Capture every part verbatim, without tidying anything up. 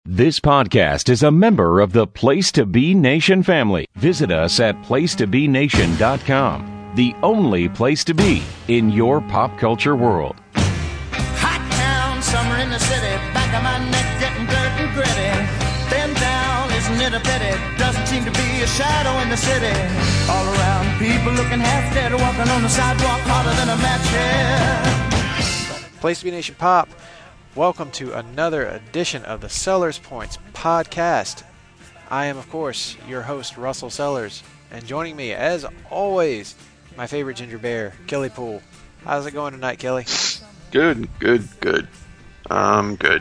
This podcast is a member of the Place to Be Nation family. Visit us at place to be nation dot com, the only place to be in your pop culture world. Hot town, summer in the city, back of my neck getting dirt and gritty. Bend down, isn't it a pity? Doesn't seem to be a shadow in the city. All around, people looking half dead, walking on the sidewalk harder than a match head. Place to Be Nation Pop. Welcome to another edition of the Sellers Points podcast. I am, of course, your host, Russell Sellers, and joining me, as always, my favorite ginger bear, Kelly Poole. How's it going tonight, Kelly? Good, good, good. Um, good.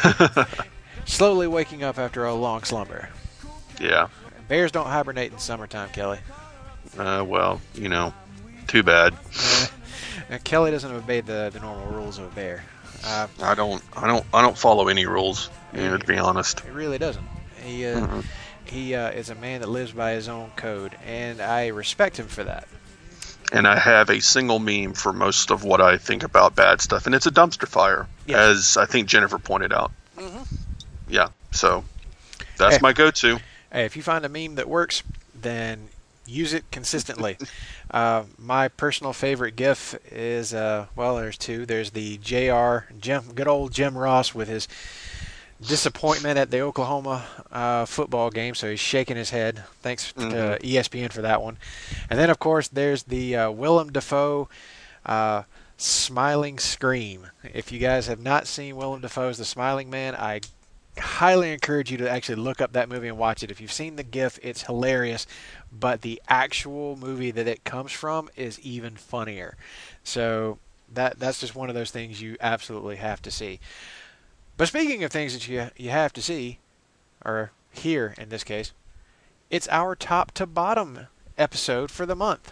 Slowly waking up after a long slumber. Yeah. Bears don't hibernate in summertime, Kelly. Uh, well, you know, too bad. Now, Kelly doesn't obey the, the normal rules of a bear. Uh, I don't, I don't, I don't follow any rules. You know, to be honest. He really doesn't. He uh, mm-hmm. he uh, is a man that lives by his own code, and I respect him for that. And I have a single meme for most of what I think about bad stuff, and it's a dumpster fire, yes. As I think Jennifer pointed out. Mm-hmm. Yeah, so that's hey, my go-to. Hey, if you find a meme that works, then use it consistently. uh, my personal favorite GIF is, uh, well, there's two. There's the J R, Jim, good old Jim Ross with his disappointment at the Oklahoma uh, football game, so he's shaking his head. Thanks mm-hmm. to E S P N for that one. And then, of course, there's the uh, Willem Dafoe uh, smiling scream. If you guys have not seen Willem Dafoe's The Smiling Man, I highly encourage you to actually look up that movie and watch it. If you've seen the GIF, it's hilarious, but the actual movie that it comes from is even funnier. So that that's just one of those things you absolutely have to see. But speaking of things that you you have to see, or hear in this case, it's our top to bottom episode for the month.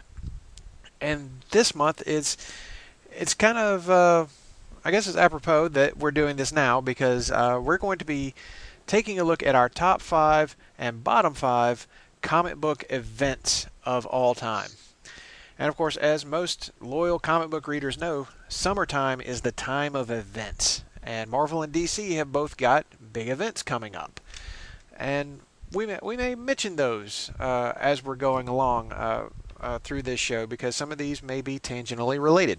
And this month is it's kind of uh, I guess it's apropos that we're doing this now because uh, we're going to be taking a look at our top five and bottom five comic book events of all time. And of course, as most loyal comic book readers know, summertime is the time of events. And Marvel and D C have both got big events coming up. And we may, we may mention those uh, as we're going along uh, uh, through this show because some of these may be tangentially related.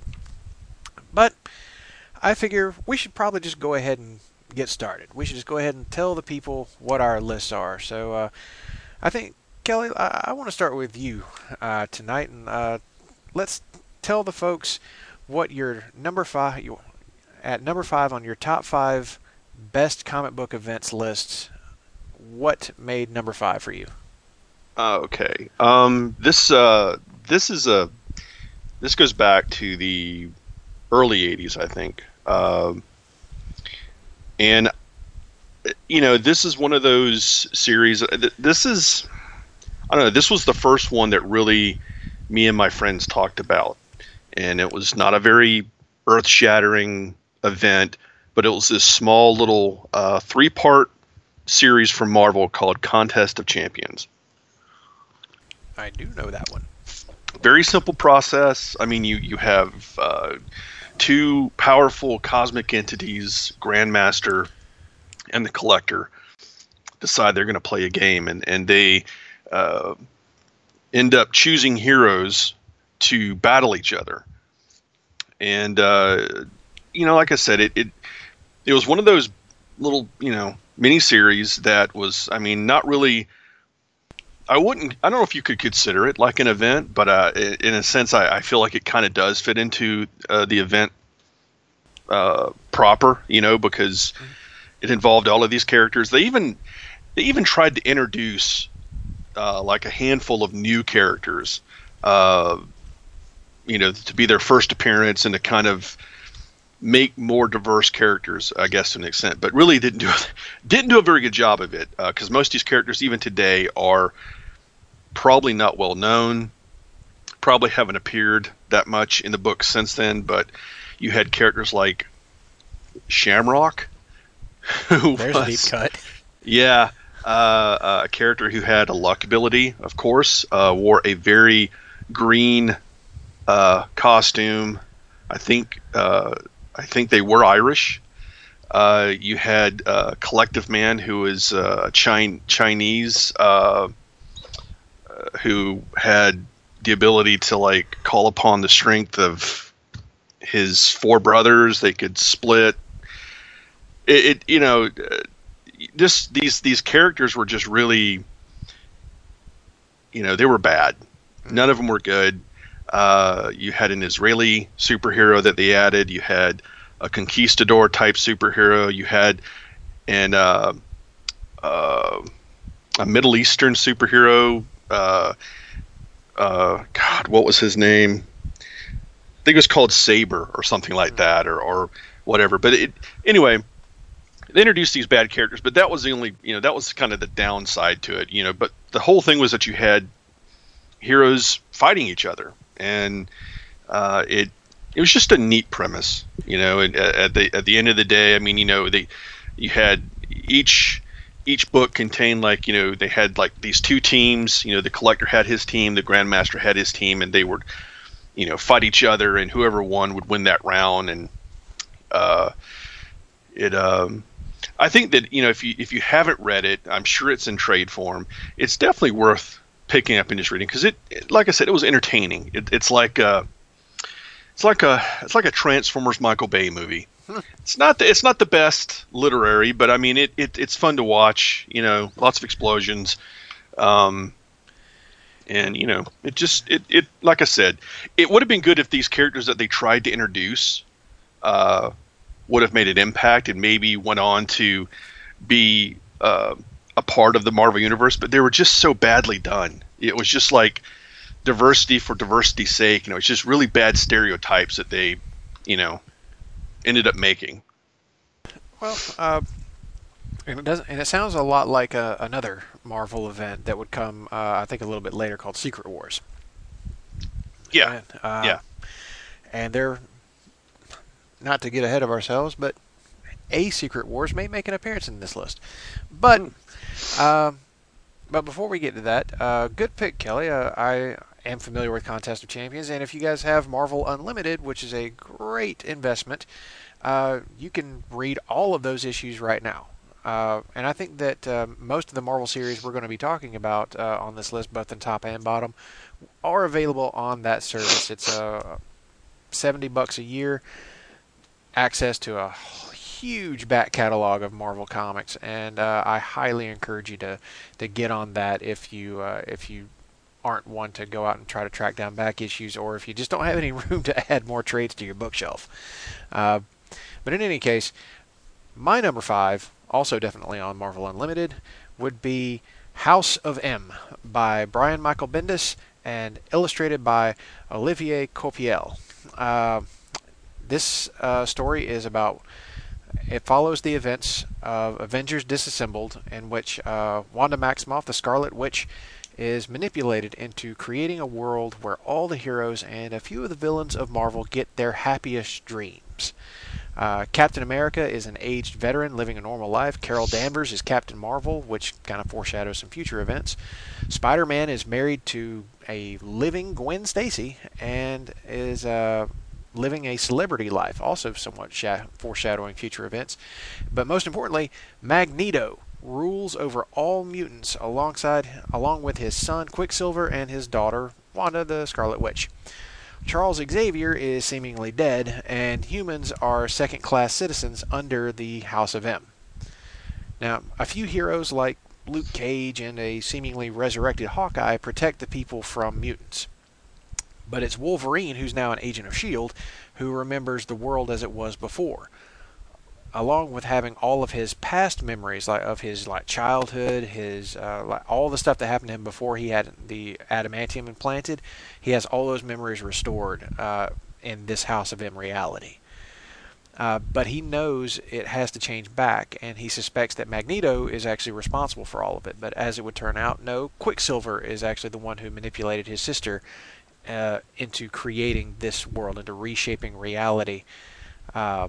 But I figure we should probably just go ahead and get started. We should just go ahead and tell the people what our lists are. So uh, I think, Kelly, I, I want to start with you uh, tonight. And uh, let's tell the folks what your number five, you, at number five on your top five best comic book events lists, what made number five for you? Uh, okay. Um, this uh, this is a this goes back to the early eighties, I think. Um, and, you know, this is one of those series. This is, I don't know, this was the first one that really me and my friends talked about. And it was not a very earth-shattering event, but it was this small little uh, three-part series from Marvel called Contest of Champions. I do know that one. Very simple process. I mean, you, you have uh, two powerful cosmic entities, Grandmaster and the Collector, decide they're going to play a game, and, and they uh, end up choosing heroes to battle each other. And, uh, you know, like I said, it, it it was one of those little, you know, miniseries that was, I mean, not really... I wouldn't. I don't know if you could consider it like an event, but uh, in a sense, I, I feel like it kind of does fit into uh, the event uh, proper. You know, because it involved all of these characters. They even they even tried to introduce uh, like a handful of new characters. Uh, you know, to be their first appearance and to kind of make more diverse characters, I guess, to an extent. But really didn't do didn't do a very good job of it because uh, most of these characters, even today, are probably not well known, probably haven't appeared that much in the book since then, but you had characters like Shamrock, who There's was, a deep cut. Yeah, uh, uh, a character who had a luck ability, of course, uh, wore a very green uh, costume. I think uh, I think they were Irish. Uh, you had uh, Collective Man, who was uh, Chin- Chinese, uh, uh, who had the ability to like call upon the strength of his four brothers. They could split. It, it you know, uh, just these these characters were just really, you know, they were bad. None of them were good. Uh, you had an Israeli superhero that they added. You had a conquistador type superhero. You had an uh, uh, a Middle Eastern superhero. Uh, uh, God, what was his name? I think it was called Saber or something like that, or, or whatever. But it, anyway, they introduced these bad characters, but that was the only, you know, that was kind of the downside to it, you know. But the whole thing was that you had heroes fighting each other, and uh, it it was just a neat premise, you know. And at the at the end of the day, I mean, you know, they you had each each book contained like, you know, they had like these two teams. You know, the Collector had his team, the Grandmaster had his team, and they would, you know, fight each other, and whoever won would win that round. And uh, it um. I think that, you know, if you if you haven't read it, I'm sure it's in trade form. It's definitely worth picking up and just reading, because it, it, like I said, it was entertaining. It, it's like a, it's like a, it's like a Transformers Michael Bay movie. Hmm. It's not the, it's not the best literary, but I mean, it, it it's fun to watch. You know, lots of explosions, um, and you know, it just it it like I said, it would have been good if these characters that they tried to introduce, uh. would have made an impact and maybe went on to be uh, a part of the Marvel Universe, but they were just so badly done. It was just like diversity for diversity's sake. You know, it's just really bad stereotypes that they, you know, ended up making. Well, uh, and it doesn't, and it sounds a lot like a, another Marvel event that would come, uh, I think, a little bit later, called Secret Wars. Yeah, and, uh, yeah, and they're, not to get ahead of ourselves, but a Secret Wars may make an appearance in this list. But uh, but before we get to that, uh, good pick, Kelly. Uh, I am familiar with Contest of Champions, and if you guys have Marvel Unlimited, which is a great investment, uh, you can read all of those issues right now. Uh, and I think that uh, most of the Marvel series we're going to be talking about uh, on this list, both in top and bottom, are available on that service. It's uh, seventy bucks a year. Access to a huge back catalog of Marvel comics, and uh, I highly encourage you to to get on that if you uh, if you aren't one to go out and try to track down back issues, or if you just don't have any room to add more trades to your bookshelf. Uh, but in any case, my number five, also definitely on Marvel Unlimited, would be House of M by Brian Michael Bendis and illustrated by Olivier Coipel. Uh, This uh, story is about, it follows the events of Avengers Disassembled, in which uh, Wanda Maximoff, the Scarlet Witch, is manipulated into creating a world where all the heroes and a few of the villains of Marvel get their happiest dreams. Uh, Captain America is an aged veteran living a normal life. Carol Danvers is Captain Marvel, which kind of foreshadows some future events. Spider-Man is married to a living Gwen Stacy and is... Uh, living a celebrity life, also somewhat foreshadowing future events. But most importantly, Magneto rules over all mutants alongside, along with his son Quicksilver and his daughter Wanda, the Scarlet Witch. Charles Xavier is seemingly dead, and humans are second-class citizens under the House of M. Now, a few heroes like Luke Cage and a seemingly resurrected Hawkeye protect the people from mutants. But it's Wolverine, who's now an agent of S H I E L D, who remembers the world as it was before, along with having all of his past memories, like of his like childhood, his uh, like, all the stuff that happened to him before he had the adamantium implanted. He has all those memories restored uh, in this House of M reality. Uh, but he knows it has to change back, and he suspects that Magneto is actually responsible for all of it. But as it would turn out, no, Quicksilver is actually the one who manipulated his sister Uh, into creating this world, into reshaping reality, uh,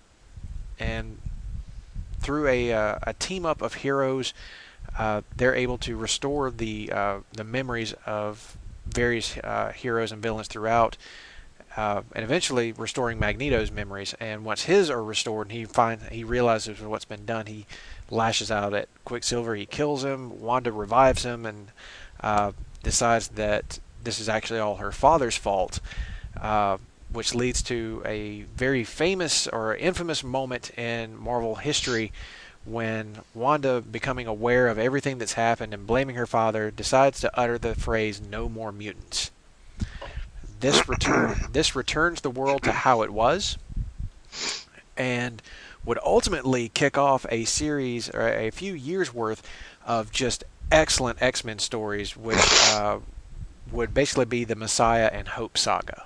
and through a uh, a team up of heroes, uh, they're able to restore the uh, the memories of various uh, heroes and villains throughout, uh, and eventually restoring Magneto's memories. And once his are restored, and he find he realizes what's been done, he lashes out at Quicksilver. He kills him. Wanda revives him and uh, decides that this is actually all her father's fault, uh, which leads to a very famous or infamous moment in Marvel history when Wanda, becoming aware of everything that's happened and blaming her father, decides to utter the phrase, "No more mutants." This return this returns the world to how it was, and would ultimately kick off a series or a few years worth of just excellent X-Men stories, which uh, would basically be the Messiah and Hope saga,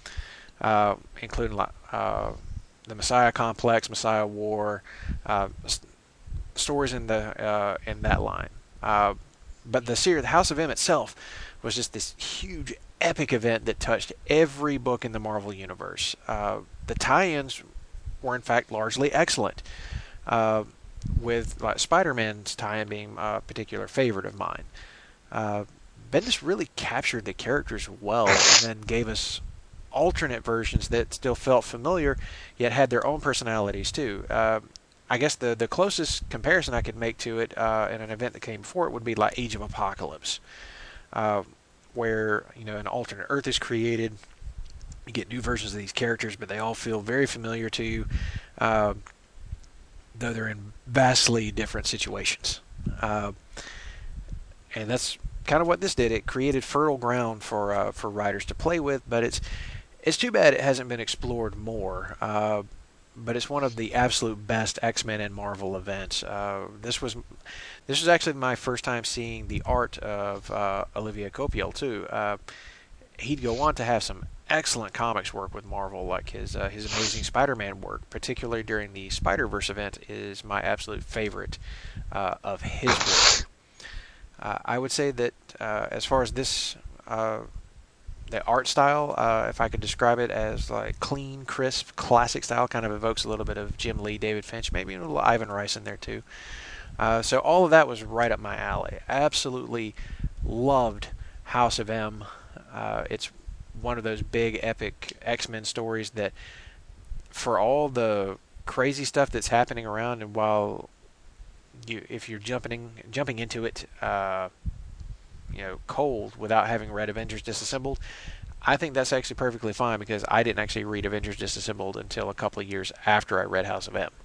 uh, including uh, the Messiah Complex, Messiah War, uh, st- stories in the uh, in that line. Uh, but the series, the House of M itself, was just this huge, epic event that touched every book in the Marvel Universe. Uh, the tie-ins were in fact largely excellent, uh, with like Spider-Man's tie-in being a particular favorite of mine. Uh, Bendis really captured the characters well, and then gave us alternate versions that still felt familiar, yet had their own personalities too. Uh, I guess the the closest comparison I could make to it uh, in an event that came before it would be like Age of Apocalypse, uh, where you know an alternate Earth is created. You get new versions of these characters, but they all feel very familiar to you, uh, though they're in vastly different situations. Uh, and that's kind of what this did. It created fertile ground for uh, for writers to play with, but it's it's too bad it hasn't been explored more. Uh, but it's one of the absolute best X-Men and Marvel events. Uh, this was this was actually my first time seeing the art of uh, Olivier Coipel too. Uh, he'd go on to have some excellent comics work with Marvel, like his uh, his Amazing Spider-Man work, particularly during the Spider-Verse event, is my absolute favorite uh, of his work. Uh, I would say that uh, as far as this, uh, the art style, uh, if I could describe it as like clean, crisp, classic style, kind of evokes a little bit of Jim Lee, David Finch, maybe a little Ivan Rice in there too. Uh, so all of that was right up my alley. Absolutely loved House of M. Uh, it's one of those big epic X-Men stories that, for all the crazy stuff that's happening around, and while you if you're jumping jumping into it uh, you know cold without having read Avengers Disassembled, I think that's actually perfectly fine, because I didn't actually read Avengers Disassembled until a couple of years after I read House of M,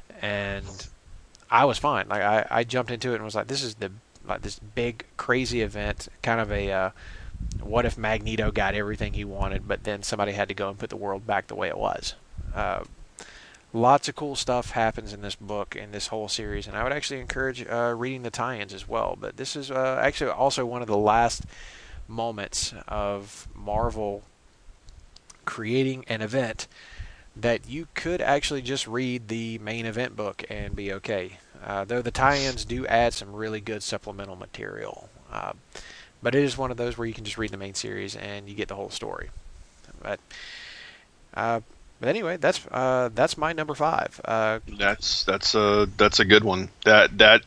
and I was fine. Like I, I jumped into it and was like, this is the like this big crazy event, kind of a uh, what if Magneto got everything he wanted, but then somebody had to go and put the world back the way it was? Uh, lots of cool stuff happens in this book, in this whole series, and I would actually encourage uh, reading the tie-ins as well. But this is uh, actually also one of the last moments of Marvel creating an event that you could actually just read the main event book and be okay. Uh, though the tie-ins do add some really good supplemental material. Uh, But it is one of those where you can just read the main series and you get the whole story. But, uh, but anyway, that's uh, that's my number five. Uh, that's that's a that's a good one. That that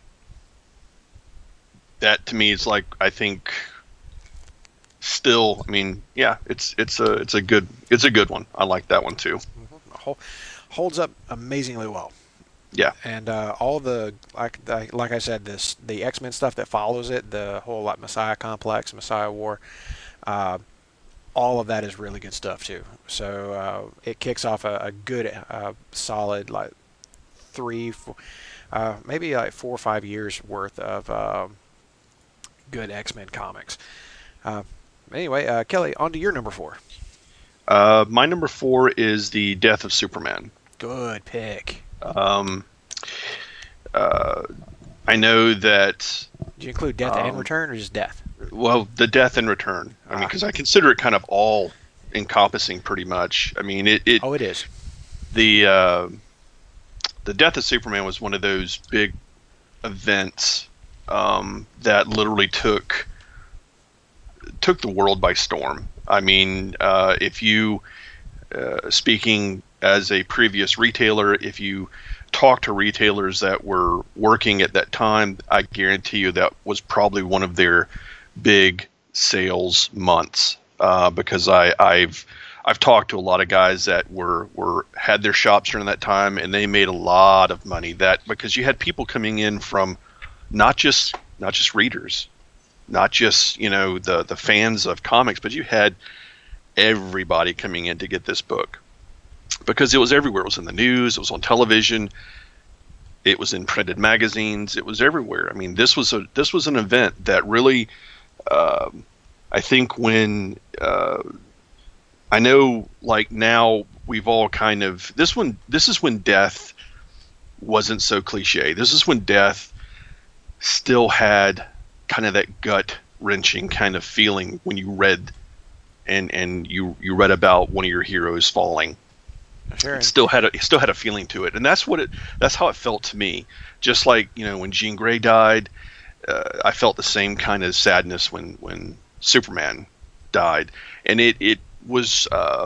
that to me is like, I think still. I mean, yeah, it's it's a it's a good it's a good one. I like that one too. Mm-hmm. Holds up amazingly well. Yeah, and uh, all the like like I said, this the X-Men stuff that follows it, the whole like Messiah Complex, Messiah War, uh, all of that is really good stuff too. So uh, it kicks off a, a good, uh, solid like three, four, uh, maybe like four or five years worth of uh, good X-Men comics. Uh, anyway, uh, Kelly, on to your number four. Uh, my number four is the Death of Superman. Good pick. Um, uh, I know that. Did you include Death um, and Return, or just Death? Well, the Death and Return. I mean, because I consider it kind of all encompassing, pretty much. I mean, it. it oh, it is. The uh, the Death of Superman was one of those big events um, that literally took took the world by storm. I mean, uh, if you uh, speaking. As a previous retailer, if you talk to retailers that were working at that time, I guarantee you that was probably one of their big sales months. Uh, because I, I've I've talked to a lot of guys that were, were had their shops during that time, and they made a lot of money. That because you had people coming in from not just not just readers, not just you know the the fans of comics, but you had everybody coming in to get this book because it was everywhere. It was in the news, it was on television, it was in printed magazines, it was everywhere. I mean, this was a this was an event that really, uh, I think when. Uh, I know, like now, we've all kind of this one. This is when death wasn't so cliche. This is when death still had kind of that gut wrenching kind of feeling when you read and and you you read about one of your heroes falling. Sure. It still had a it still had a feeling to it, and that's what it. That's how it felt to me. Just like you know when Jean Grey died, uh, I felt the same kind of sadness when when Superman died, and it it. was uh,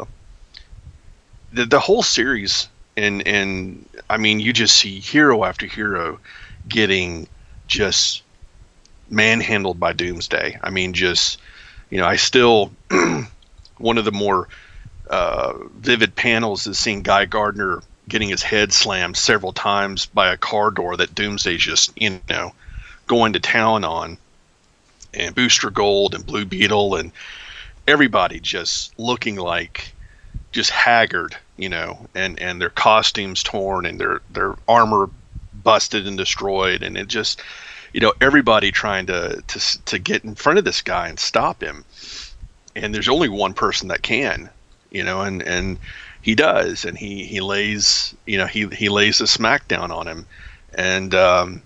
the the whole series, and and I mean, you just see hero after hero getting just manhandled by Doomsday. I mean, just you know, I still one of the more uh, vivid panels is seeing Guy Gardner getting his head slammed several times by a car door that Doomsday's just you know going to town on, and Booster Gold and Blue Beetle and everybody just looking like just haggard, you know, and, and their costumes torn and their, their armor busted and destroyed. And it just, you know, everybody trying to, to, to get in front of this guy and stop him. And there's only one person that can, you know, and, and he does. And he, he lays, you know, he, he lays a smackdown on him. And, um,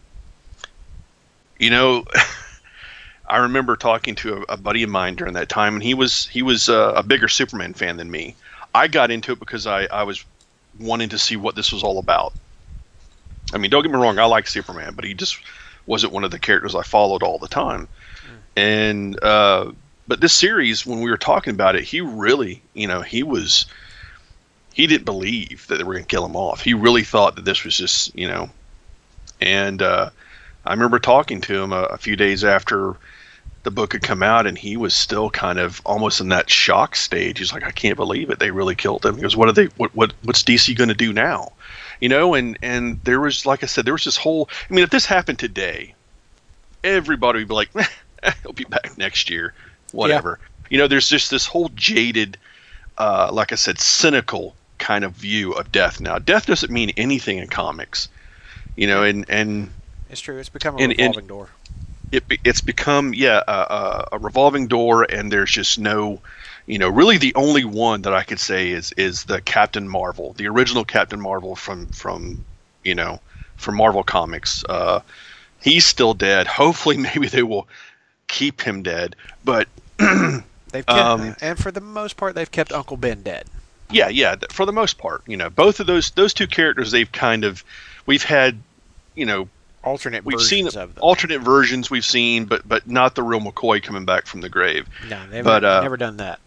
you know, I remember talking to a, a buddy of mine during that time, and he was he was uh, a bigger Superman fan than me. I got into it because I, I was wanting to see what this was all about. I mean, don't get me wrong, I like Superman, but he just wasn't one of the characters I followed all the time. Mm. And uh, but this series, when we were talking about it, he really, you know, he was he didn't believe that they were going to kill him off. He really thought that this was just, you know, and uh, I remember talking to him a, a few days after the book had come out, and he was still kind of almost in that shock stage. He's like, I can't believe it. They really killed him. He goes, what are they, what, what, what's D C going to do now? You know, and, and there was, like I said, there was this whole, I mean, if this happened today, everybody would be like, eh, he'll be back next year, whatever. Yeah. You know, there's just this whole jaded, uh, like I said, cynical kind of view of death now. Death doesn't mean anything in comics, you know, and, and it's true. It's become a and, revolving and, door. It, it's become, yeah, a, a revolving door, and there's just no, you know, really the only one that I could say is is the Captain Marvel, the original Captain Marvel from, from you know, from Marvel Comics. Uh, he's still dead. Hopefully maybe they will keep him dead, but... they've kept, um, and for the most part, they've kept Uncle Ben dead. Yeah, yeah, for the most part. You know, both of those those two characters, they've kind of, we've had, you know, alternate we've versions seen of them. alternate versions we've seen, but but not the real McCoy coming back from the grave. No, they've but, uh, never done that.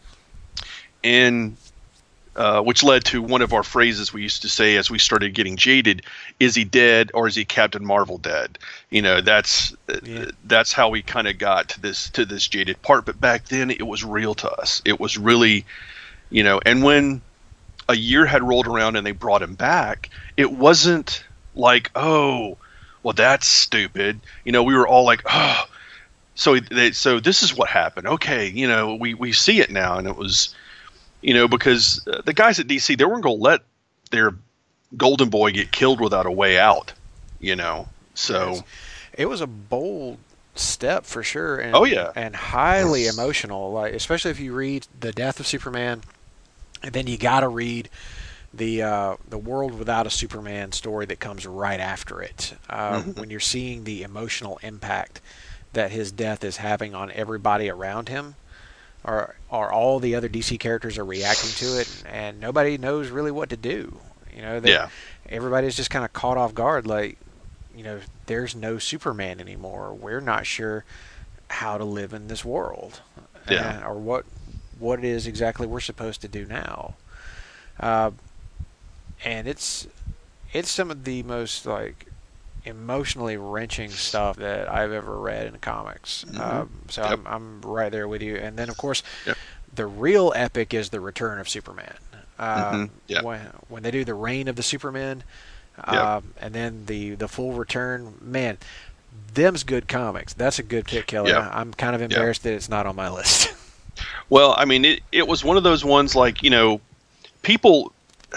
And uh, which led to one of our phrases we used to say as we started getting jaded: "Is he dead, or is he Captain Marvel dead?" You know, that's yeah. that's how we kind of got to this to this jaded part. But back then, it was real to us. It was really, you know, and when a year had rolled around and they brought him back, it wasn't like, oh, well, that's stupid. You know, we were all like, oh, so they, so this is what happened. Okay, you know, we, we see it now. And it was, you know, because uh, the guys at D C, they weren't going to let their golden boy get killed without a way out, you know. So it was a bold step for sure. And, oh, yeah. And highly emotional, like especially if you read The Death of Superman, and then you got to read the uh, the World Without a Superman story that comes right after it. Uh, mm-hmm. When you're seeing the emotional impact that his death is having on everybody around him, or or all the other D C characters are reacting to it, and nobody knows really what to do. You know, yeah. Everybody's just kind of caught off guard. Like, you know, there's no Superman anymore. We're not sure how to live in this world, yeah. and, or what what it is exactly we're supposed to do now. Uh, and it's it's some of the most like emotionally wrenching stuff that I've ever read in comics. Mm-hmm. Um, so yep. I'm I'm right there with you. And then of course, yep. the real epic is the Return of Superman. Uh, mm-hmm. yeah. when, when they do the Reign of the Supermen, Yep. um, and then the, the full return, man, them's good comics. That's a good pick, Kelly. Yeah. I'm kind of embarrassed yeah. that it's not on my list. Well, I mean, it, it was one of those ones like, you know, people,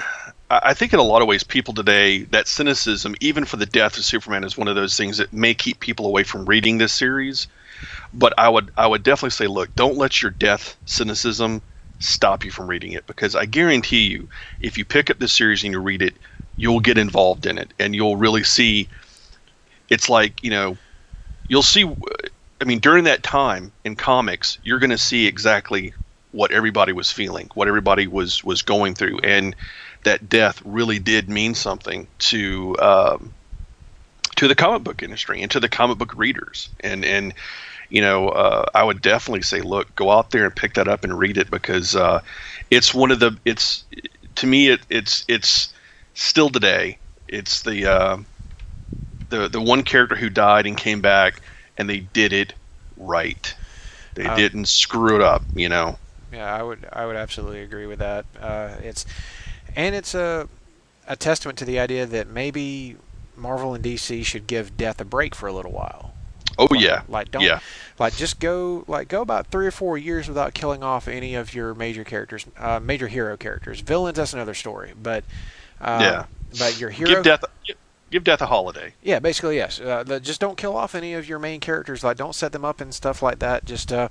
I think in a lot of ways, people today, that cynicism, even for the death of Superman, is one of those things that may keep people away from reading this series. But I would I would definitely say, look, don't let your death cynicism stop you from reading it, because I guarantee you, if you pick up this series and you read it, you'll get involved in it, and you'll really see. It's like, you know, you'll see. I mean, during that time in comics, you're going to see exactly what everybody was feeling, what everybody was was going through, and that death really did mean something to um, to the comic book industry and to the comic book readers, and and. You know, uh, I would definitely say, look, go out there and pick that up and read it, because uh, it's one of the, it's, to me, it, it's, it's still today. It's the, uh, the, the one character who died and came back, and they did it right. They um, didn't screw it up, you know? Yeah, I would, I would absolutely agree with that. Uh, it's, and it's a, a testament to the idea that maybe Marvel and D C should give death a break for a little while. Oh like, yeah, like don't yeah. like just go like go about three or four years without killing off any of your major characters, uh, major hero characters. Villains, that's another story. But uh, yeah, but your hero give death give death a holiday. Yeah, basically yes. Uh, the, just don't kill off any of your main characters. Like don't set them up and stuff like that. Just uh,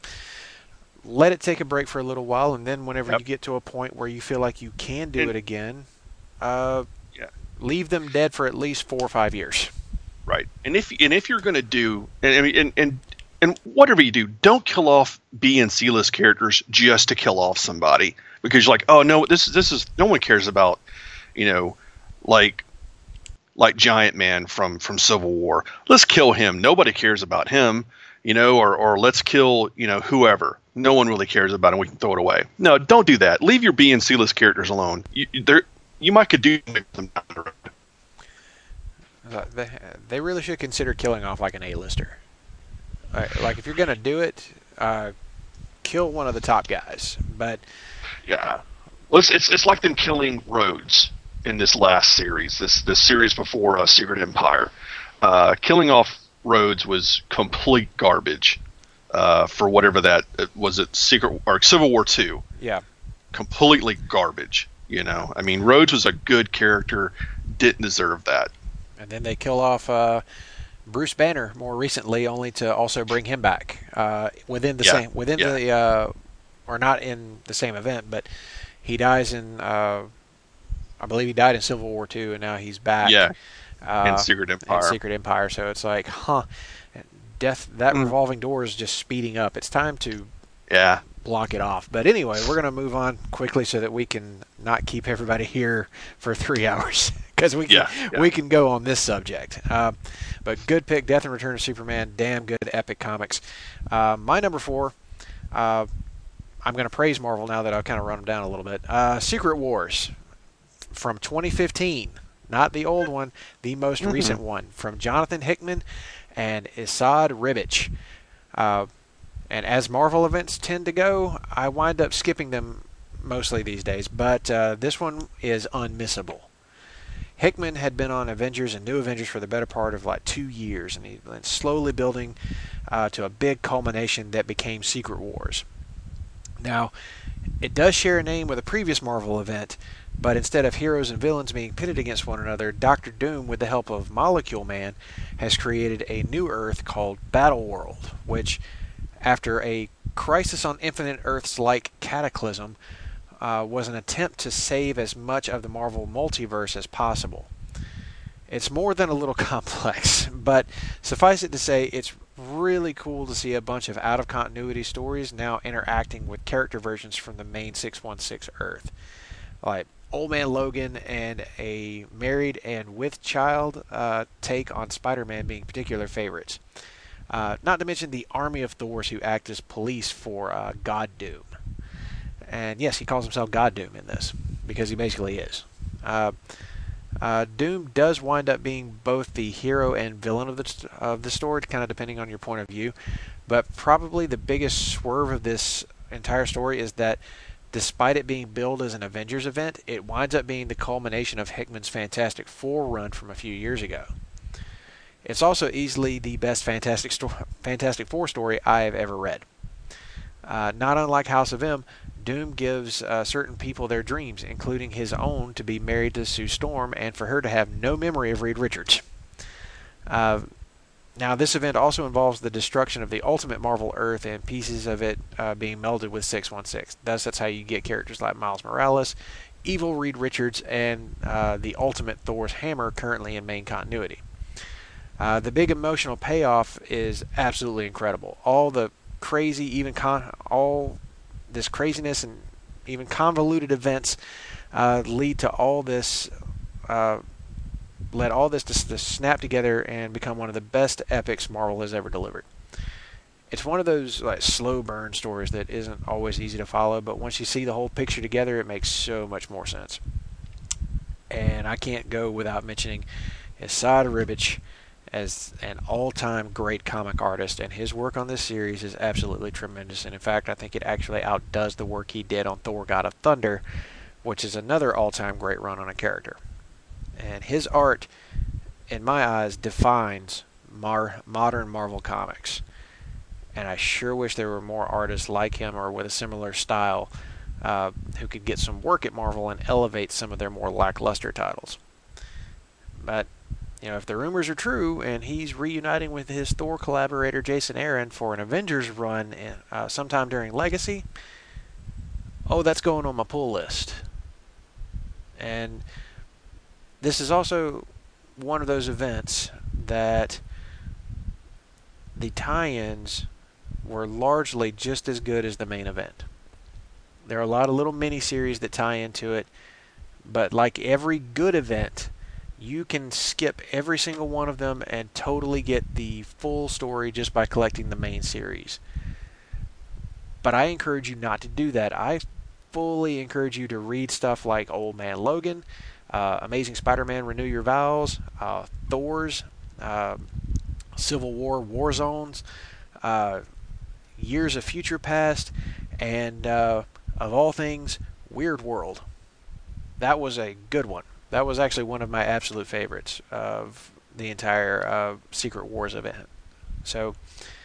let it take a break for a little while, and then whenever yep. you get to a point where you feel like you can do and, it again, uh, yeah, leave them dead for at least four or five years. Right, and if and if you're going to do, and I mean, and, and and whatever you do, don't kill off B and C list characters just to kill off somebody, because you're like, oh no, this this is no one cares about, you know, like like Giant Man from from Civil War. Let's kill him. Nobody cares about him, you know, or or let's kill, you know, whoever. No one really cares about him. We can throw it away. No, don't do that. Leave your B and C list characters alone. You you might could do them down the road. Uh, they, they really should consider killing off like an A-lister. Like, like if you're going to do it, uh, kill one of the top guys. But yeah, well, it's, it's it's like them killing Rhodes in this last series, this this series before uh, Secret Empire. Uh, killing off Rhodes was complete garbage uh, for whatever that was. It Secret or Civil War two. Yeah, completely garbage. You know, I mean, Rhodes was a good character, didn't deserve that. And then they kill off uh, Bruce Banner more recently, only to also bring him back uh, within the yeah. same within yeah. the uh, or not in the same event, but he dies in uh, I believe he died in Civil War two, and now he's back. Yeah, uh, in Secret Empire. In Secret Empire. So it's like, huh, death. That mm. revolving door is just speeding up. It's time to yeah block it off. But anyway, we're going to move on quickly so that we can not keep everybody here for three hours. Because we can yeah, yeah. we can go on this subject. Uh, but good pick, Death and Return of Superman. Damn good epic comics. Uh, my number four, uh, I'm going to praise Marvel now that I've kind of run them down a little bit. Uh, Secret Wars from twenty fifteen. Not the old one, the most mm-hmm. recent one. From Jonathan Hickman and Esad Ribic. Uh, and as Marvel events tend to go, I wind up skipping them mostly these days. But uh, this one is unmissable. Hickman had been on Avengers and New Avengers for the better part of like two years, and he went slowly building uh, to a big culmination that became Secret Wars. Now, it does share a name with a previous Marvel event, but instead of heroes and villains being pitted against one another, Doctor Doom, with the help of Molecule Man, has created a new Earth called Battle World, which, after a Crisis on Infinite Earths-like cataclysm, Uh, was an attempt to save as much of the Marvel multiverse as possible. It's more than a little complex, but suffice it to say, it's really cool to see a bunch of out-of-continuity stories now interacting with character versions from the main six one six Earth. Like Old Man Logan and a married and with child uh, take on Spider-Man being particular favorites. Uh, not to mention the army of Thors who act as police for uh, God Doom. And yes, he calls himself God Doom in this, because he basically is. Uh, uh, Doom does wind up being both the hero and villain of the of the story, kind of depending on your point of view. But probably the biggest swerve of this entire story is that despite it being billed as an Avengers event, it winds up being the culmination of Hickman's Fantastic Four run from a few years ago. It's also easily the best Fantastic, sto- Fantastic Four story I have ever read. Uh, not unlike House of M, Doom gives uh, certain people their dreams, including his own, to be married to Sue Storm and for her to have no memory of Reed Richards. Uh, now, this event also involves the destruction of the Ultimate Marvel Earth and pieces of it uh, being melded with six one six. Thus, that's how you get characters like Miles Morales, Evil Reed Richards, and uh, the Ultimate Thor's Hammer currently in main continuity. Uh, the big emotional payoff is absolutely incredible. All the crazy, even con- all this craziness and even convoluted events uh, lead to all this, uh, led all this to, to snap together and become one of the best epics Marvel has ever delivered. It's one of those like slow burn stories that isn't always easy to follow, but once you see the whole picture together, it makes so much more sense. And I can't go without mentioning Esad Ribic as an all-time great comic artist, and his work on this series is absolutely tremendous. And in fact, I think it actually outdoes the work he did on Thor: God of Thunder, which is another all-time great run on a character. And his art, in my eyes, defines mar- modern Marvel Comics. And I sure wish there were more artists like him or with a similar style uh, who could get some work at Marvel and elevate some of their more lackluster titles. But you know, if the rumors are true and he's reuniting with his Thor collaborator Jason Aaron for an Avengers run in, uh, sometime during Legacy, oh, that's going on my pull list. And this is also one of those events that the tie-ins were largely just as good as the main event. There are a lot of little mini-series that tie into it, but like every good event, you can skip every single one of them and totally get the full story just by collecting the main series. But I encourage you not to do that. I fully encourage you to read stuff like Old Man Logan, uh, Amazing Spider-Man Renew Your Vows, uh, Thor's, uh, Civil War War Zones, uh, Years of Future Past, and uh, of all things, Weird World. That was a good one. That was actually one of my absolute favorites of the entire uh, Secret Wars event. So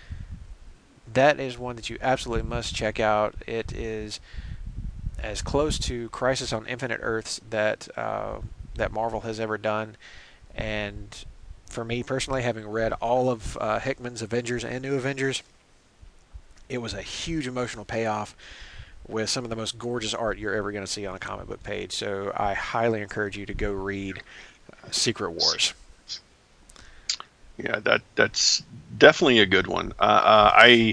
that is one that you absolutely must check out. It is as close to Crisis on Infinite Earths that uh, that Marvel has ever done. And for me personally, having read all of uh, Hickman's Avengers and New Avengers, it was a huge emotional payoff with some of the most gorgeous art you're ever going to see on a comic book page. So I highly encourage you to go read uh, Secret Wars. Yeah, that that's definitely a good one. Uh, uh, I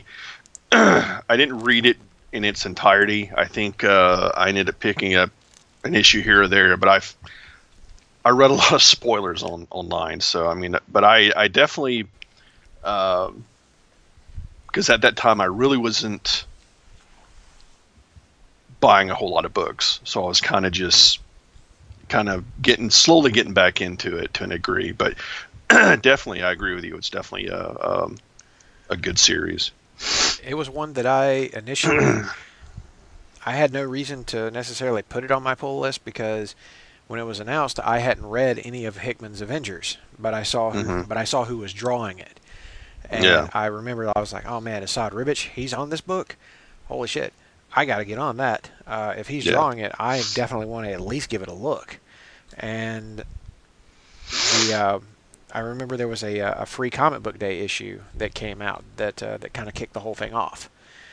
I didn't read it in its entirety. I think uh, I ended up picking up an issue here or there, but I've I read a lot of spoilers on online. So I mean, but I I definitely because uh, at that time I really wasn't buying a whole lot of books, so I was kind of just kind of getting slowly getting back into it to a degree. But definitely, I agree with you. It's definitely a um, a good series. It was one that I initially I had no reason to necessarily put it on my pull list because when it was announced, I hadn't read any of Hickman's Avengers, but I saw who, Mm-hmm. but I saw who was drawing it, and Yeah. I remember I was like, "Oh man, Esad Ribic, he's on this book! Holy shit, I got to get on that! Uh, if he's Yeah. drawing it, I definitely want to at least give it a look." And the uh, I remember there was a, a free comic book day issue that came out that uh, that kind of kicked the whole thing off,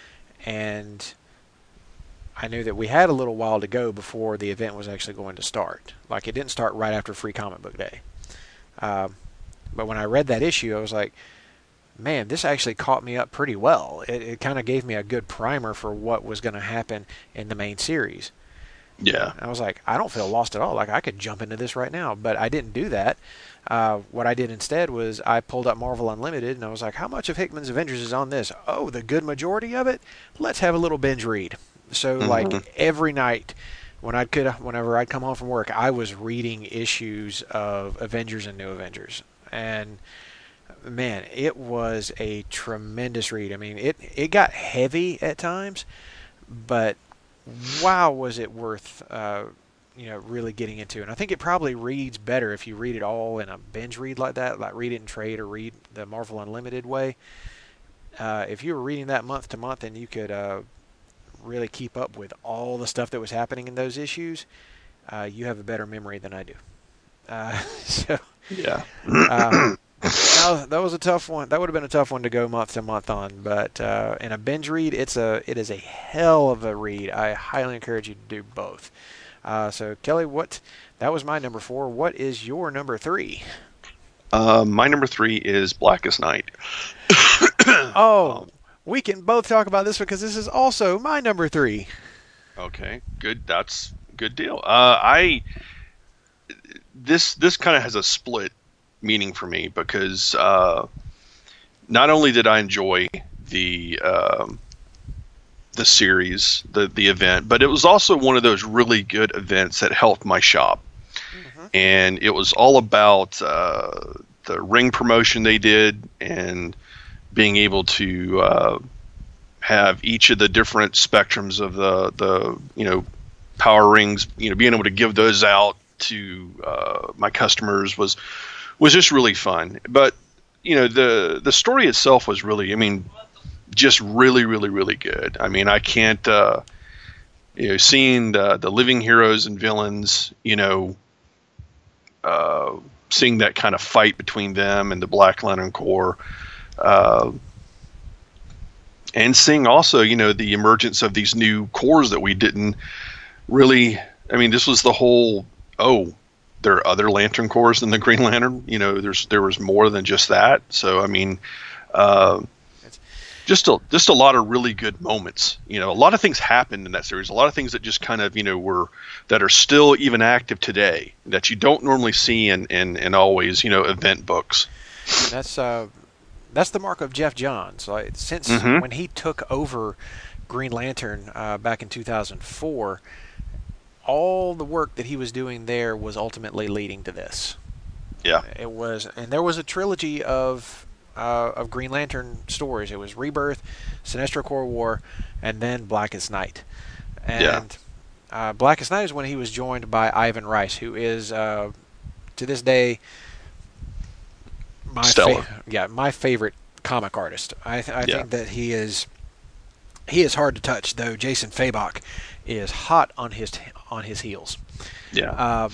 and I knew that we had a little while to go before the event was actually going to start. Like, it didn't start right after Free Comic Book Day. Um, but when I read that issue, I was like, man, this actually caught me up pretty well. It, it kind of gave me a good primer for what was going to happen in the main series. Yeah. I was like, I don't feel lost at all. Like, I could jump into this right now. But I didn't do that. Uh, what I did instead was I pulled up Marvel Unlimited, and I was like, how much of Hickman's Avengers is on this? Oh, the good majority of it? Let's have a little binge read. So, Mm-hmm. like, every night when I'd could, whenever I'd come home from work, I was reading issues of Avengers and New Avengers. And, man, it was a tremendous read. I mean, it, it got heavy at times, but wow, was it worth uh, you know really getting into. And I think it probably reads better if you read it all in a binge read like that, like read it in trade or read the Marvel Unlimited way. Uh, if you were reading that month to month, and you could uh, really keep up with all the stuff that was happening in those issues, uh, you have a better memory than I do. Uh, so Yeah. uh, that, that was a tough one. That would have been a tough one to go month to month on. But uh, in a binge read, it's a it is a hell of a read. I highly encourage you to do both. Uh, so Kelly, what that was my number four. What is your number three? Uh, my number three is Blackest Night. Oh, we can both talk about this because this is also my number three. Okay, good. That's good deal. Uh, I this this kind of has a split meaning for me because uh, not only did I enjoy the um, the series, the the event, but it was also one of those really good events that helped my shop. Mm-hmm. And it was all about uh, the ring promotion they did and being able to uh, have each of the different spectrums of the, the you know power rings, you know, being able to give those out to uh, my customers was was just really fun. But you know, the the story itself was really, I mean, just really, really, really good. I mean, I can't, uh, you know, seeing the, the living heroes and villains, you know, uh, seeing that kind of fight between them and the Black Lantern Corps, uh, and seeing also, you know, the emergence of these new corps that we didn't really, I mean, this was the whole, oh, there are other Lantern Corps than the Green Lantern. You know, there's there was more than just that. So, I mean, uh, just a just a lot of really good moments. You know, a lot of things happened in that series. A lot of things that just kind of, you know, were that are still even active today that you don't normally see in in, in always, you know, event books. That's uh, that's the mark of Jeff Johns. Like, since Mm-hmm. when he took over Green Lantern uh, back in two thousand four, all the work that he was doing there was ultimately leading to this. Yeah. It was, and there was a trilogy of uh, of Green Lantern stories. It was Rebirth, Sinestro Corps War, and then Blackest Night. And Yeah. uh, Blackest Night is when he was joined by Ivan Rice, who is uh, to this day my Stellar. fa- yeah, my favorite comic artist. I, th- I Yeah. think that he is he is hard to touch, though Jason Fabok is hot on his t- on his heels. Yeah. Um,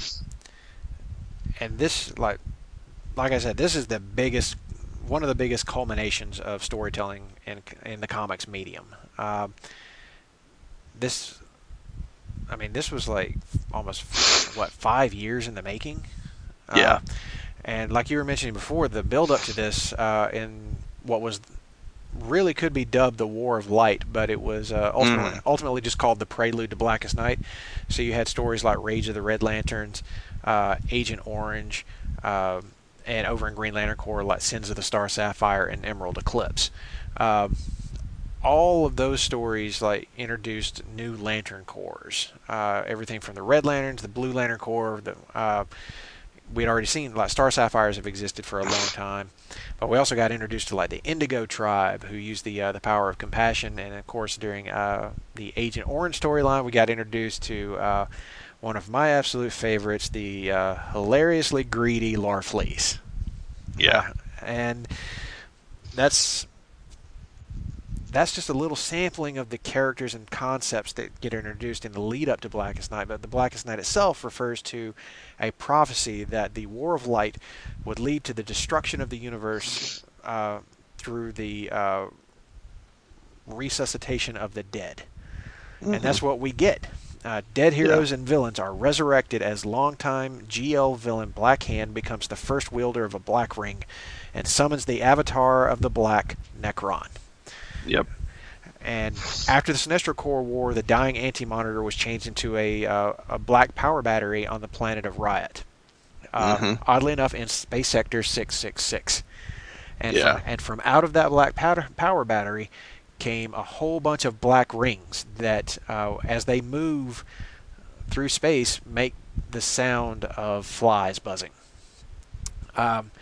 and this, like, like I said, this is the biggest, one of the biggest culminations of storytelling in in the comics medium. Um, this, I mean, this was like almost what five years in the making. Yeah. Uh, and like you were mentioning before, the build up to this uh, in what was really could be dubbed the War of Light, but it was uh, ultimately, Mm. ultimately just called the Prelude to Blackest Night. So you had stories like Rage of the Red Lanterns, uh, Agent Orange, uh, and over in Green Lantern Corps like Sins of the Star Sapphire and Emerald Eclipse. Um, all of those stories like introduced new Lantern Corps. Uh, everything from the Red Lanterns, the Blue Lantern Corps, the uh, we'd already seen like Star Sapphires have existed for a long time, but we also got introduced to like the Indigo Tribe, who used the uh, the power of compassion, and of course during uh, the Agent Orange storyline, we got introduced to uh, one of my absolute favorites, the uh, hilariously greedy Larfleeze. Yeah. Uh, and that's that's just a little sampling of the characters and concepts that get introduced in the lead up to Blackest Night. But the Blackest Night itself refers to a prophecy that the War of Light would lead to the destruction of the universe uh, through the uh, resuscitation of the dead. Mm-hmm. And that's what we get. Uh, dead heroes Yeah. and villains are resurrected as longtime G L villain Black Hand becomes the first wielder of a black ring and summons the avatar of the Black, Necron. Yep. And after the Sinestro Corps War, the dying Anti-Monitor was changed into a uh, a black power battery on the planet of Riot. Uh, Mm-hmm. Oddly enough, in Space Sector six six six. And Yeah. from, and from out of that black powder, power battery came a whole bunch of black rings that, uh, as they move through space, make the sound of flies buzzing. Um,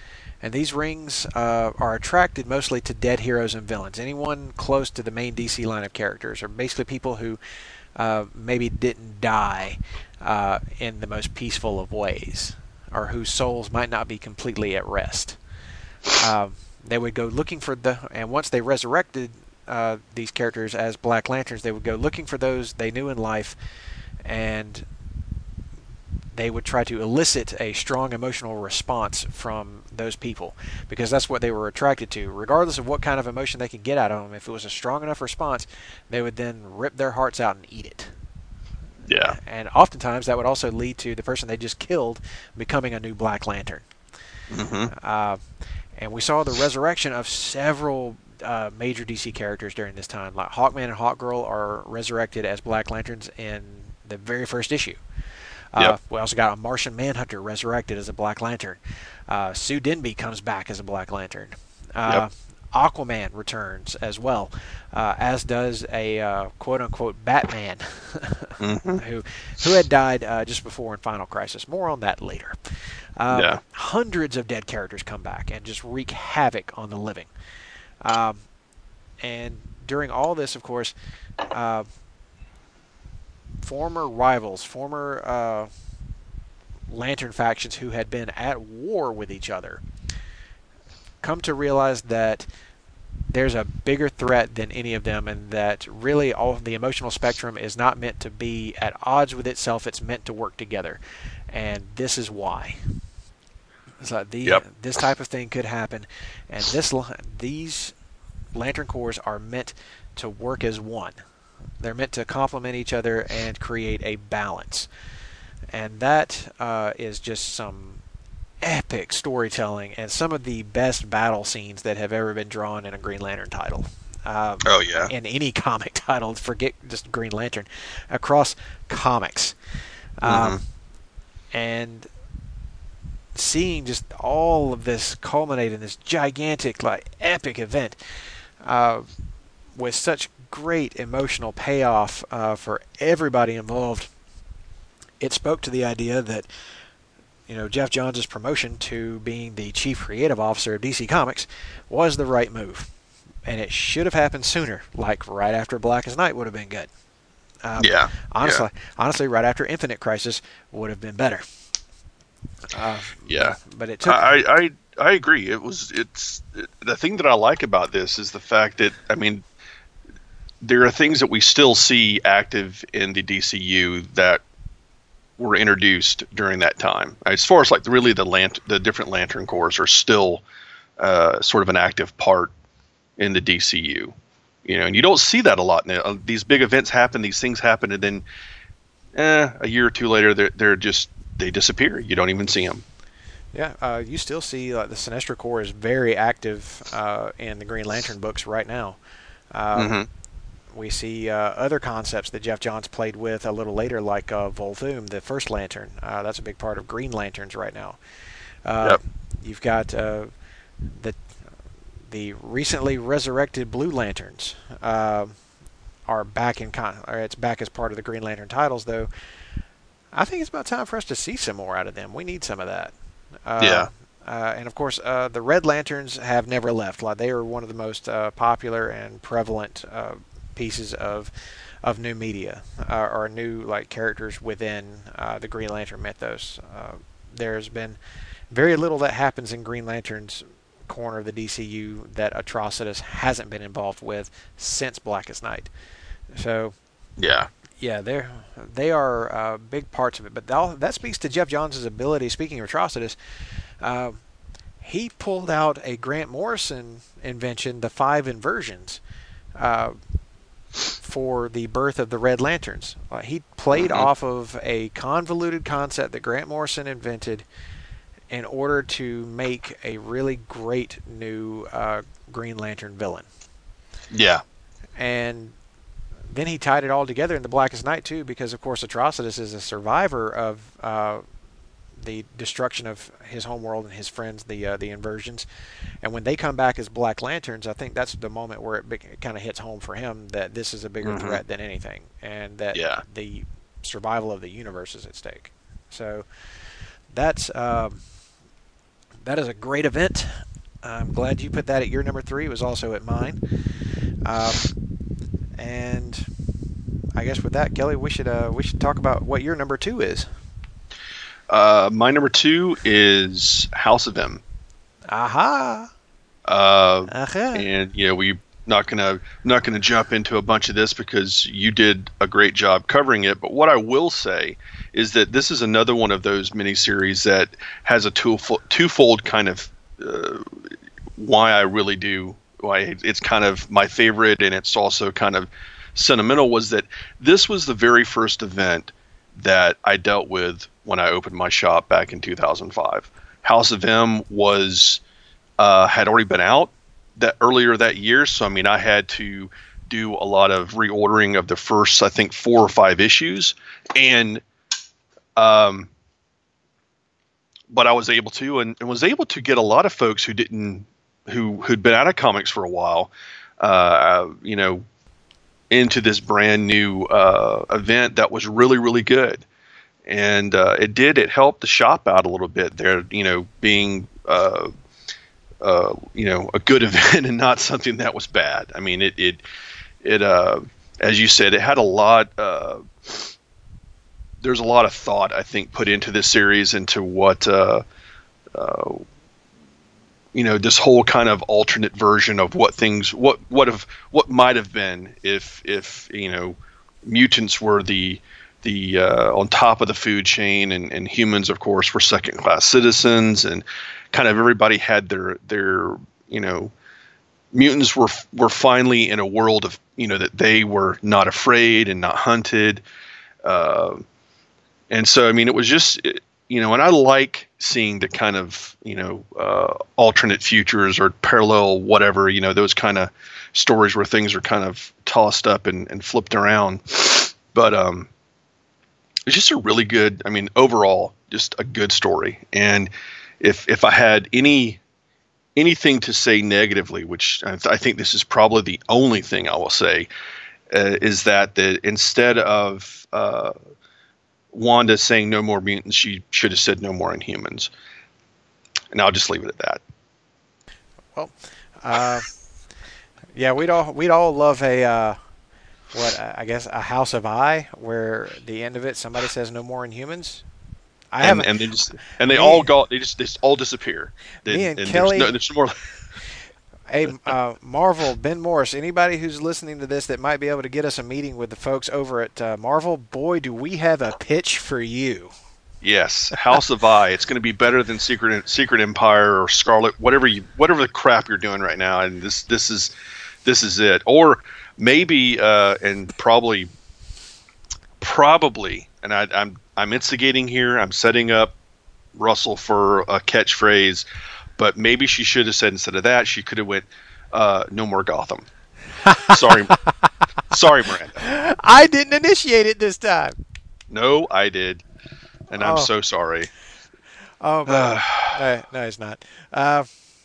And these rings uh, are attracted mostly to dead heroes and villains. Anyone close to the main D C line of characters, or basically people who uh, maybe didn't die uh, in the most peaceful of ways, or whose souls might not be completely at rest. Uh, they would go looking for the, and once they resurrected uh, these characters as Black Lanterns, they would go looking for those they knew in life, and they would try to elicit a strong emotional response from those people, because that's what they were attracted to. Regardless of what kind of emotion they could get out of them, if it was a strong enough response, they would then rip their hearts out and eat it. Yeah. And oftentimes that would also lead to the person they just killed becoming a new Black Lantern. Mm-hmm. Uh, and we saw the resurrection of several uh, major D C characters during this time. Like Hawkman and Hawkgirl are resurrected as Black Lanterns in the very first issue. Uh, Yep. We also got a Martian Manhunter resurrected as a Black Lantern. Uh, Sue Denby comes back as a Black Lantern. Uh, Yep. Aquaman returns as well, uh, as does a uh, quote-unquote Batman, Mm-hmm. who who had died uh, just before in Final Crisis. More on that later. Um, Yeah. Hundreds of dead characters come back and just wreak havoc on the living. Um, and during all this, of course, uh, former rivals, former uh, Lantern factions who had been at war with each other, come to realize that there's a bigger threat than any of them, and that really all of the emotional spectrum is not meant to be at odds with itself. It's meant to work together, and this is why. So the, Yep. this type of thing could happen, and this these Lantern Corps are meant to work as one. They're meant to complement each other and create a balance, and that uh, is just some epic storytelling and some of the best battle scenes that have ever been drawn in a Green Lantern title. Um, Oh, yeah. In any comic title, forget just Green Lantern, across comics. Um, Mhm. And seeing just all of this culminate in this gigantic, like, epic event uh, with such great emotional payoff uh, for everybody involved, it spoke to the idea that, you know, Jeff Johns' promotion to being the chief creative officer of D C Comics was the right move, and it should have happened sooner, like right after Blackest Night would have been good. Um, Yeah. Honestly, honestly, right after Infinite Crisis would have been better. Uh, Yeah. but it took. I, I I agree. It was it's the thing that I like about this is the fact that, I mean, there are things that we still see active in the D C U that were introduced during that time. As far as like really the lant the different Lantern Corps are still uh, sort of an active part in the D C U. You know, and you don't see that a lot now. Uh, These big events happen, these things happen, and then eh, a year or two later, they're they're just they disappear. You don't even see them. Yeah, uh, you still see uh, the Sinestro Corps is very active uh, in the Green Lantern books right now. Uh, Mhm. We see uh, other concepts that Jeff Johns played with a little later, like uh, Volthoom, the first Lantern. Uh, that's a big part of Green Lanterns right now. Uh, Yep. You've got uh, the the recently resurrected Blue Lanterns uh, are back in con- or it's back as part of the Green Lantern titles, though. I think it's about time for us to see some more out of them. We need some of that. Uh, Yeah. Uh, and of course, uh, the Red Lanterns have never left. Like, they are one of the most uh, popular and prevalent uh, pieces of of new media, uh, or new like characters within uh, the Green Lantern mythos. Uh, there's been very little that happens in Green Lantern's corner of the D C U that Atrocitus hasn't been involved with since Blackest Night. So Yeah. yeah, they're they are uh, big parts of it. But that, that speaks to Jeff Johns' ability. Speaking of Atrocitus, uh, he pulled out a Grant Morrison invention, the five inversions, uh, for the birth of the Red Lanterns. Uh, he played Mhm. off of a convoluted concept that Grant Morrison invented in order to make a really great new uh, Green Lantern villain. Yeah. And then he tied it all together in the Blackest Night too, because of course Atrocitus is a survivor of uh, the destruction of his homeworld and his friends, the uh, the inversions. And when they come back as Black Lanterns, I think that's the moment where it, it kind of hits home for him that this is a bigger Mhm. threat than anything, and that Yeah. the survival of the universe is at stake. So that's um, that is a great event. I'm glad you put that at your number three. It was also at mine. Um, and I guess with that, Kelly, we should uh, we should talk about what your number two is. Uh, my number two is House of M. Aha. Uh, Aha. And yeah, we not gonna not gonna jump into a bunch of this because you did a great job covering it. But what I will say is that this is another one of those miniseries that has a twofold, twofold kind of uh, why I really do why it's kind of my favorite, and it's also kind of sentimental. Was that this was the very first event that I dealt with when I opened my shop back in two thousand five. House of M was uh, had already been out that earlier that year, so I mean I had to do a lot of reordering of the first, I think, four or five issues, and um, but I was able to, and, and was able to get a lot of folks who didn't, who who'd been out of comics for a while, uh, you know, into this brand new uh, event that was really really good, and uh, it did it helped the shop out a little bit there, you know, being. Uh, Uh, you know, a good event and not something that was bad. I mean, it, it, it, uh, as you said, it had a lot, uh, there's a lot of thought, I think, put into this series, into what, uh, uh, you know, this whole kind of alternate version of what things, what, what have, what might have been if, if, you know, mutants were the, the, uh, on top of the food chain, and, and humans, of course, were second class citizens, and kind of everybody had their, their, you know, mutants were, were finally in a world of, you know, that they were not afraid and not hunted. Uh, and so, I mean, it was just, you know, and I like seeing the kind of, you know, uh, alternate futures or parallel, whatever, you know, those kind of stories where things are kind of tossed up and, and flipped around. But, um, it's just a really good, I mean, overall, just a good story. And if if I had any anything to say negatively, which I, th- I think this is probably the only thing I will say, uh, is that the, instead of uh, Wanda saying no more mutants, she should have said no more Inhumans. And I'll just leave it at that. Well, uh, yeah, we'd all we'd all love a. Uh, What I guess a House of I, where the end of it somebody says no more Inhumans. I and, haven't, and they just and they me, all got they just they just all disappear. They, me and, and Kelly. There's no, there's more. Hey, uh, Marvel, Ben Morris, anybody who's listening to this that might be able to get us a meeting with the folks over at uh, Marvel, boy, do we have a pitch for you. Yes, House of I. It's going to be better than Secret Secret Empire or Scarlet, whatever you whatever the crap you're doing right now. And this this is this is it. Or maybe uh, and probably probably, and I, I'm I'm instigating here. I'm setting up Russell for a catchphrase, but maybe she should have said, instead of that, she could have went, uh, "No more Gotham." Sorry, sorry, Miranda. I didn't initiate it this time. No, I did, and I'm Oh. so sorry. Oh, but no, no, it's not. Uh,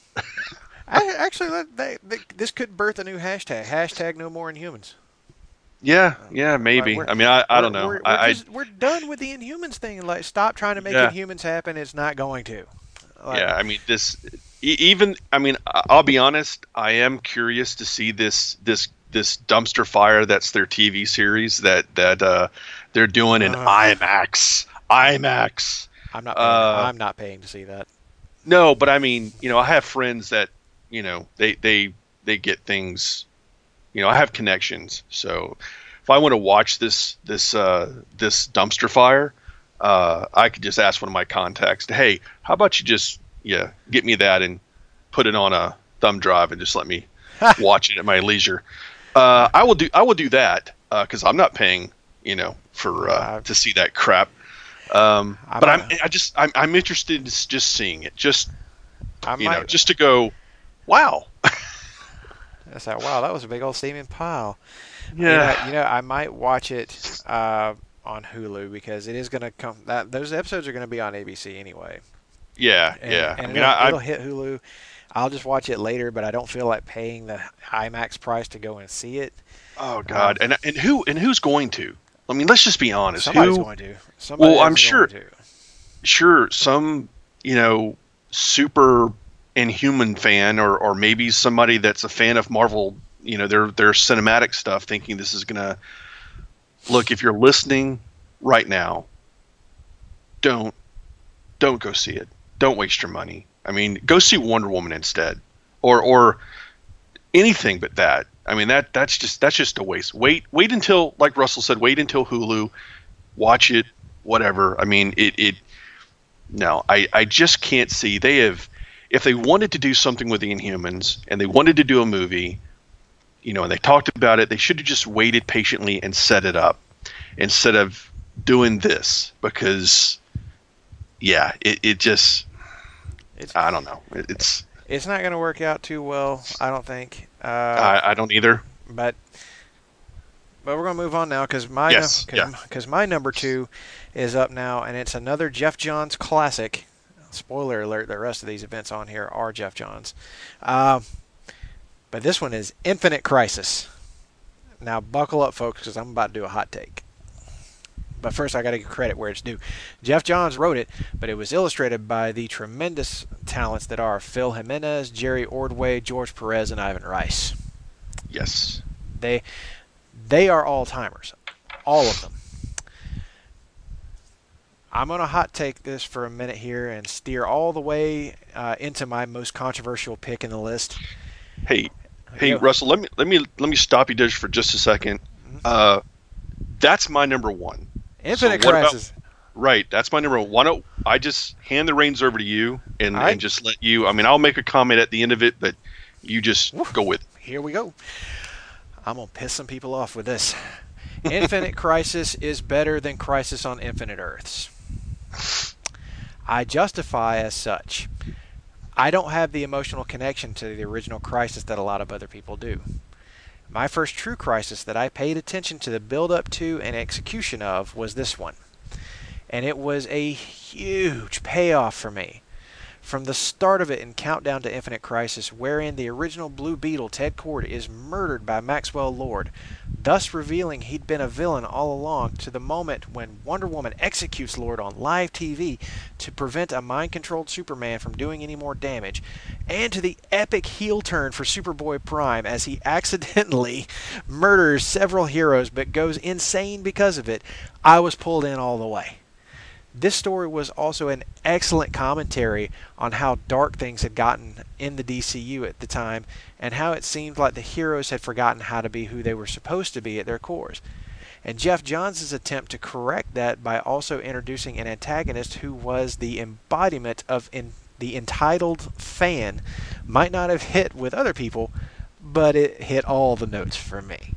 I, actually, let- they, they, this could birth a new hashtag. Hashtag No More Inhumans. Yeah, yeah, maybe. We're- I mean, I, I don't We're- know. We're, we're, I, just, we're done with the Inhumans thing. Like, stop trying to make Yeah. Inhumans happen. It's not going to. I Like, yeah, I mean, this e- even. I mean, I- I'll be honest. I am curious to see this this this dumpster fire that's their T V series that that uh, they're doing in Uh. IMAX. IMAX. I'm not. Paying, uh, I'm not paying to see that. No, but I mean, you know, I have friends that, you know, they they they get things. You know, I have connections, so if I want to watch this this uh, this dumpster fire, uh, I could just ask one of my contacts, hey, how about you just yeah get me that and put it on a thumb drive and just let me watch it at my leisure. Uh, I will do I will do that because I'm not paying, you know, for uh, to see that crap. Um, I but I'm might- I just I'm, I'm interested in s- just seeing it, just I you know, might. just to go, wow. That's like, wow, that was a big old steaming pile. You Yeah. know, you know, I might watch it uh, on Hulu because it is going to come. That those episodes are going to be on A B C anyway. Yeah, And, yeah. And I mean, it'll, I, it'll I hit Hulu. I'll just watch it later, but I don't feel like paying the IMAX price to go and see it. oh god, and and who and who's going to? I mean, let's just be honest. Somebody's Who? going to. Somebody Well, I'm is sure- going to. Sure, some you know super Inhuman fan, or or maybe somebody that's a fan of Marvel, you know, their their cinematic stuff, thinking this is gonna look. If you're listening right now, don't don't go see it. Don't waste your money. I mean, go see Wonder Woman instead, or or anything but that. I mean, that that's just that's just a waste. Wait wait until, like Russell said, wait until Hulu, watch it, whatever. I mean, it it. No, I I just can't see. They have, if they wanted to do something with the Inhumans and they wanted to do a movie, you know, and they talked about it, they should have just waited patiently and set it up instead of doing this, because yeah, it, it just, it's, I don't know. It, it's it's not going to work out too well, I don't think. Uh, I, I don't either. But but we're going to move on now, because my, yes, cause, yeah. cause my number two is up now, and it's another Geoff Johns classic. Spoiler alert, the rest of these events on here are Geoff Johns. Uh, but this one is Infinite Crisis. Now, buckle up, folks, because I'm about to do a hot take. But first, I got to give credit where it's due. Geoff Johns wrote it, but it was illustrated by the tremendous talents that are Phil Jimenez, Jerry Ordway, George Perez, and Ivan Rice. Yes. They, they are all-timers. All of them. I'm going to hot take this for a minute here and steer all the way uh, into my most controversial pick in the list. Hey, hey, Yo. Russell, let me let me let me stop you just for just a second. Mm-hmm. Uh, that's my number one. Infinite so Crisis. About, right, that's my number one. Why don't I just hand the reins over to you and, right. and just let you? I mean, I'll make a comment at the end of it, but you just Woo. go with it. Here we go. I'm gonna piss some people off with this. Infinite Crisis is better than Crisis on Infinite Earths. I justify as such. I don't have the emotional connection to the original Crisis that a lot of other people do. My first true Crisis that I paid attention to the build-up to and execution of was this one. And it was a huge payoff for me. From the start of it in Countdown to Infinite Crisis, wherein the original Blue Beetle, Ted Kord, is murdered by Maxwell Lord, thus revealing he'd been a villain all along, to the moment when Wonder Woman executes Lord on live T V to prevent a mind-controlled Superman from doing any more damage, and to the epic heel turn for Superboy Prime as he accidentally murders several heroes but goes insane because of it, I was pulled in all the way. This story was also an excellent commentary on how dark things had gotten in the D C U at the time, and how it seemed like the heroes had forgotten how to be who they were supposed to be at their cores. And Geoff Johns' attempt to correct that by also introducing an antagonist who was the embodiment of in the entitled fan might not have hit with other people, but it hit all the notes for me.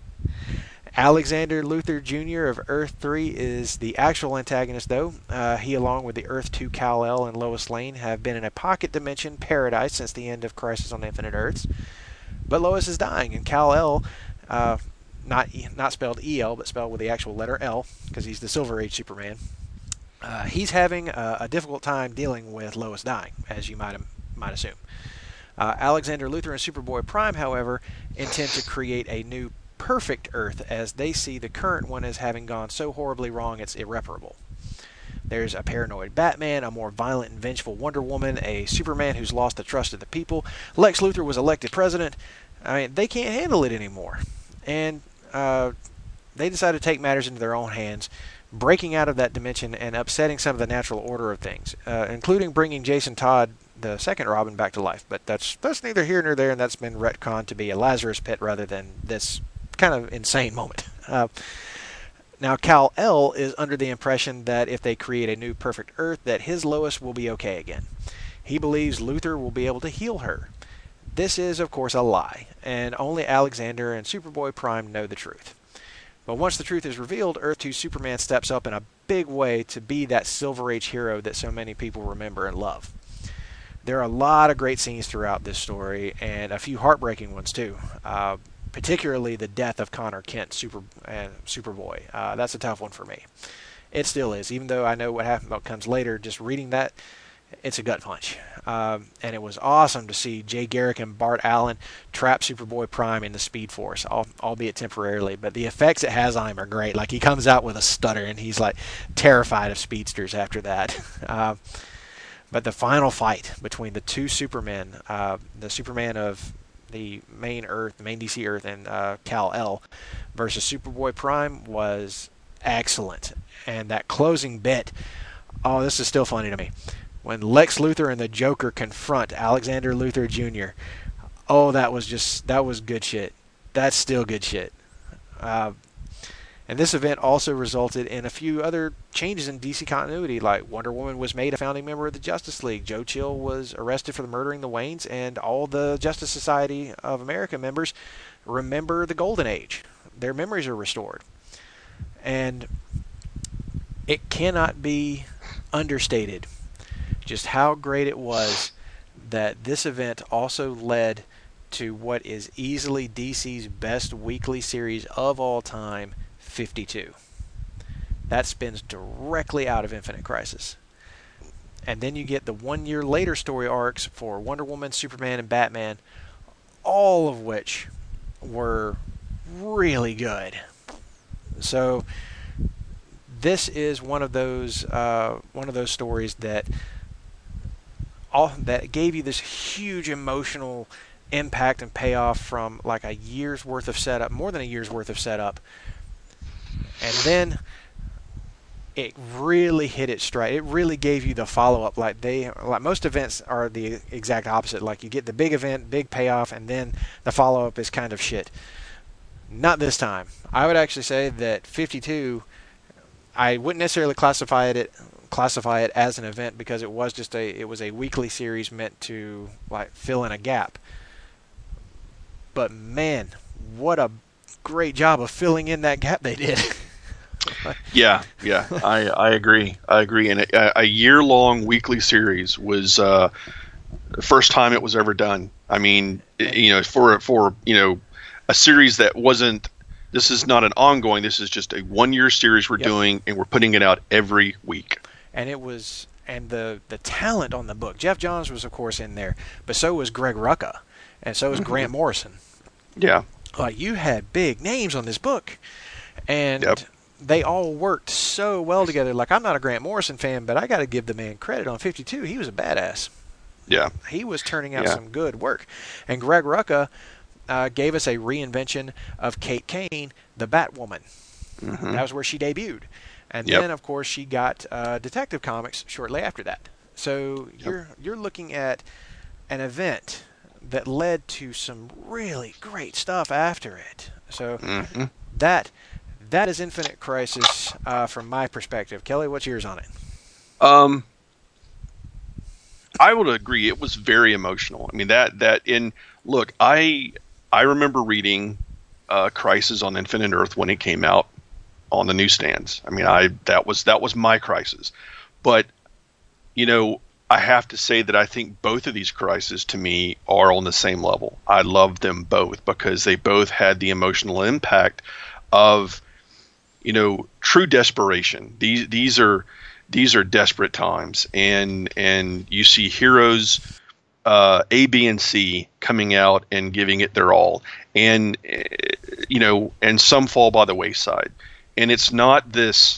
Alexander Luthor Junior of Earth three is the actual antagonist, though. Uh, he, along with the Earth two Kal-El and Lois Lane, have been in a pocket dimension paradise since the end of Crisis on Infinite Earths. But Lois is dying, and Kal-El, uh, not not spelled E L, but spelled with the actual letter L, because he's the Silver Age Superman, uh, he's having a, a difficult time dealing with Lois dying, as you might might assume. Uh, Alexander Luthor and Superboy Prime, however, intend to create a new perfect Earth, as they see the current one as having gone so horribly wrong it's irreparable. There's a paranoid Batman, a more violent and vengeful Wonder Woman, a Superman who's lost the trust of the people. Lex Luthor was elected president. I mean, they can't handle it anymore. And uh, they decide to take matters into their own hands, breaking out of that dimension and upsetting some of the natural order of things, uh, including bringing Jason Todd, the second Robin, back to life. But that's that's neither here nor there, and that's been retconned to be a Lazarus pit rather than this kind of insane moment. Uh, now, Kal-El is under the impression that if they create a new perfect Earth, that his Lois will be okay again. He believes Luthor will be able to heal her. This is, of course, a lie, and only Alexander and Superboy Prime know the truth. But once the truth is revealed, Earth two Superman steps up in a big way to be that Silver Age hero that so many people remember and love. There are a lot of great scenes throughout this story, and a few heartbreaking ones, too. Uh, particularly the death of Connor Kent, Super and Superboy. Uh, that's a tough one for me. It still is, even though I know what happened what comes later. Just reading that, it's a gut punch. Um, and it was awesome to see Jay Garrick and Bart Allen trap Superboy Prime in the Speed Force, albeit temporarily. But the effects it has on him are great. Like, he comes out with a stutter, and he's like terrified of speedsters after that. uh, But the final fight between the two Supermen, uh, the Superman of the main Earth, the main D C Earth, and uh, Kal-El versus Superboy Prime was excellent. And that closing bit, oh, this is still funny to me. When Lex Luthor and the Joker confront Alexander Luthor Junior, oh, that was just, that was good shit. That's still good shit. Uh, and this event also resulted in a few other changes in D C continuity, like Wonder Woman was made a founding member of the Justice League, Joe Chill was arrested for the murdering the Waynes, and all the Justice Society of America members remember the Golden Age. Their memories are restored. And it cannot be understated just how great it was that this event also led to what is easily D C's best weekly series of all time, fifty-two. That spins directly out of Infinite Crisis. And then you get the one year later story arcs for Wonder Woman, Superman, and Batman, all of which were really good. So this is one of those uh, one of those stories that all that gave you this huge emotional impact and payoff from like a year's worth of setup, more than a year's worth of setup, and then it really hit it straight. It really gave you the follow-up. Like they, like most events are the exact opposite. Like you get the big event, big payoff, and then the follow-up is kind of shit. Not this time. I would actually say that fifty-two, I wouldn't necessarily classify it classify it as an event because it was just a it was a weekly series meant to like fill in a gap. But man, what a great job of filling in that gap they did. yeah, yeah, I, I agree. I agree. And a, a year-long weekly series was uh, the first time it was ever done. I mean, you know, for for you know, a series that wasn't. This is not an ongoing. This is just a one-year series we're yep. doing, and we're putting it out every week. And it was, and the the talent on the book. Jeff Johns was, of course, in there, but so was Greg Rucka, and so was mm-hmm. Grant Morrison. Yeah. Like, you had big names on this book, and yep. they all worked so well together. Like, I'm not a Grant Morrison fan, but I got to give the man credit on fifty-two. He was a badass. Yeah. He was turning out yeah. some good work. And Greg Rucka uh, gave us a reinvention of Kate Kane, the Batwoman. Mm-hmm. That was where she debuted. And yep. then, of course, she got uh, Detective Comics shortly after that. So yep. you're you're looking at an event that led to some really great stuff after it. So mm-hmm. that that is Infinite Crisis uh, from my perspective. Kelly, what's yours on it? Um, I would agree. It was very emotional. I mean, that that in look, I I remember reading uh, Crisis on Infinite Earth when it came out on the newsstands. I mean, I that was that was my Crisis. But you know, I have to say that I think both of these crises to me are on the same level. I love them both because they both had the emotional impact of, you know, true desperation. These these are these are desperate times, and and you see heroes uh, A, B, and C coming out and giving it their all, and you know, and some fall by the wayside. And it's not this,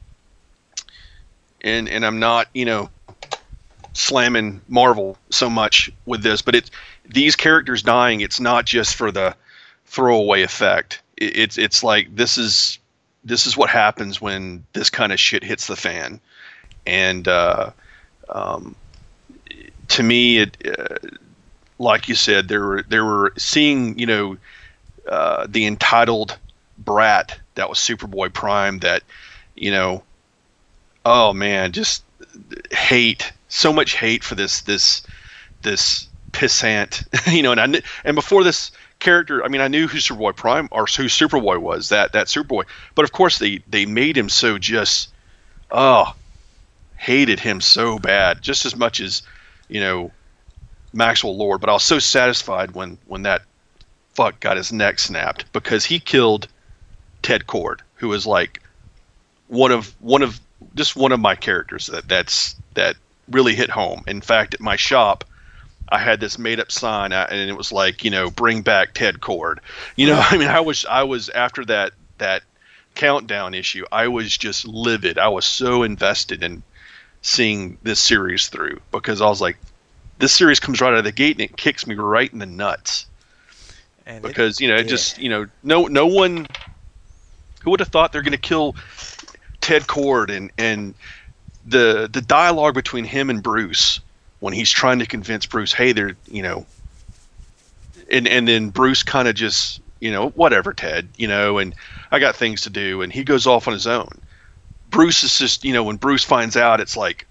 and and I'm not, you know, slamming Marvel so much with this, but it's these characters dying. It's not just for the throwaway effect. It, it's it's like this is this is what happens when this kind of shit hits the fan. And uh, um, to me, it uh, like you said, there were there were seeing you know uh, the entitled brat that was Superboy Prime. That you know, oh man, just hate. So much hate for this this this pissant, you know, and I kn- and before this character, I mean, I knew who Superboy Prime or who Superboy was, that that Superboy, but of course they they made him so just, oh, hated him so bad, just as much as, you know, Maxwell Lord. But I was so satisfied when when that fuck got his neck snapped because he killed Ted Kord, who was like one of one of just one of my characters that that's that. really hit home. In fact, at my shop, I had this made-up sign, and it was like, you know, bring back Ted Kord. You know, I mean, I was, I was after that that countdown issue, I was just livid. I was so invested in seeing this series through, because I was like, this series comes right out of the gate and it kicks me right in the nuts. And because it, you know, it yeah. just you know, no no one who would have thought they're going to kill Ted Cord, and and the the dialogue between him and Bruce when he's trying to convince Bruce, hey, they're you know, and and then Bruce kind of just you know, whatever, Ted, you know, and I got things to do, and he goes off on his own. Bruce is just, you know, when Bruce finds out, it's like,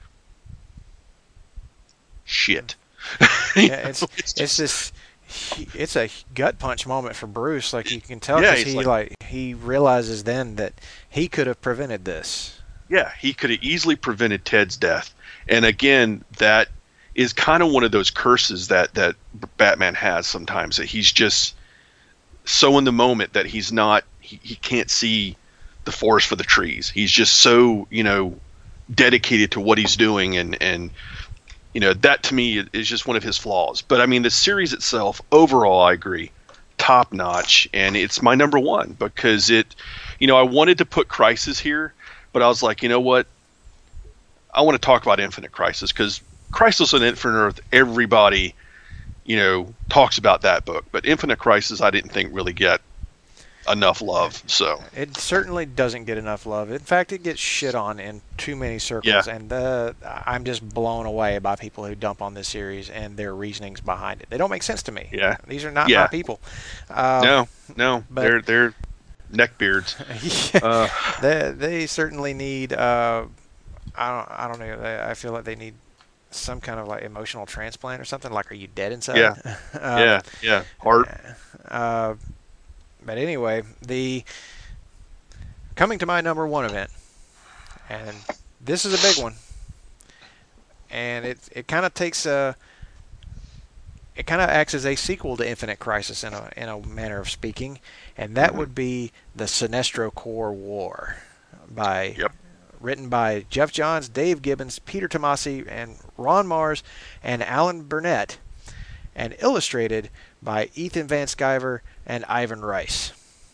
shit. Yeah, it's know, it's just, this it's a gut punch moment for Bruce. Like you can tell, Yeah, because he's he like- like he realizes then that he could have prevented this. yeah, he could have easily prevented Ted's death. And again, that is kind of one of those curses that, that Batman has sometimes, that he's just so in the moment that he's not, he, he can't see the forest for the trees. He's just so, you know, dedicated to what he's doing. And, and, you know, that to me is just one of his flaws. But I mean, the series itself, overall, I agree, top notch. And it's my number one because it, you know, I wanted to put Crisis here, but I was like, you know what? I want to talk about Infinite Crisis because Crisis on Infinite Earth, everybody, you know, talks about that book. But Infinite Crisis, I didn't think really get enough love. So It certainly doesn't get enough love. In fact, it gets shit on in too many circles, Yeah. and uh, I'm just blown away by people who dump on this series and their reasonings behind it. They don't make sense to me. Yeah. These are not Yeah. my people. Uh, no, no, but- they're they're neckbeards. yeah, Uh, they they certainly need. Uh, I don't I don't know. They, I feel like they need some kind of like emotional transplant or something. Like, are you dead inside? Yeah. uh, yeah, yeah, heart. Uh, but anyway, the coming to my number one event, and this is a big one, and it it kind of takes a it kind of acts as a sequel to Infinite Crisis in a in a manner of speaking, and that would be the Sinestro Corps War, by Yep. written by Jeff Johns, Dave Gibbons, Peter Tomasi, and Ron Mars, and Alan Burnett, and illustrated by Ethan Van Sciver and Ivan Rice.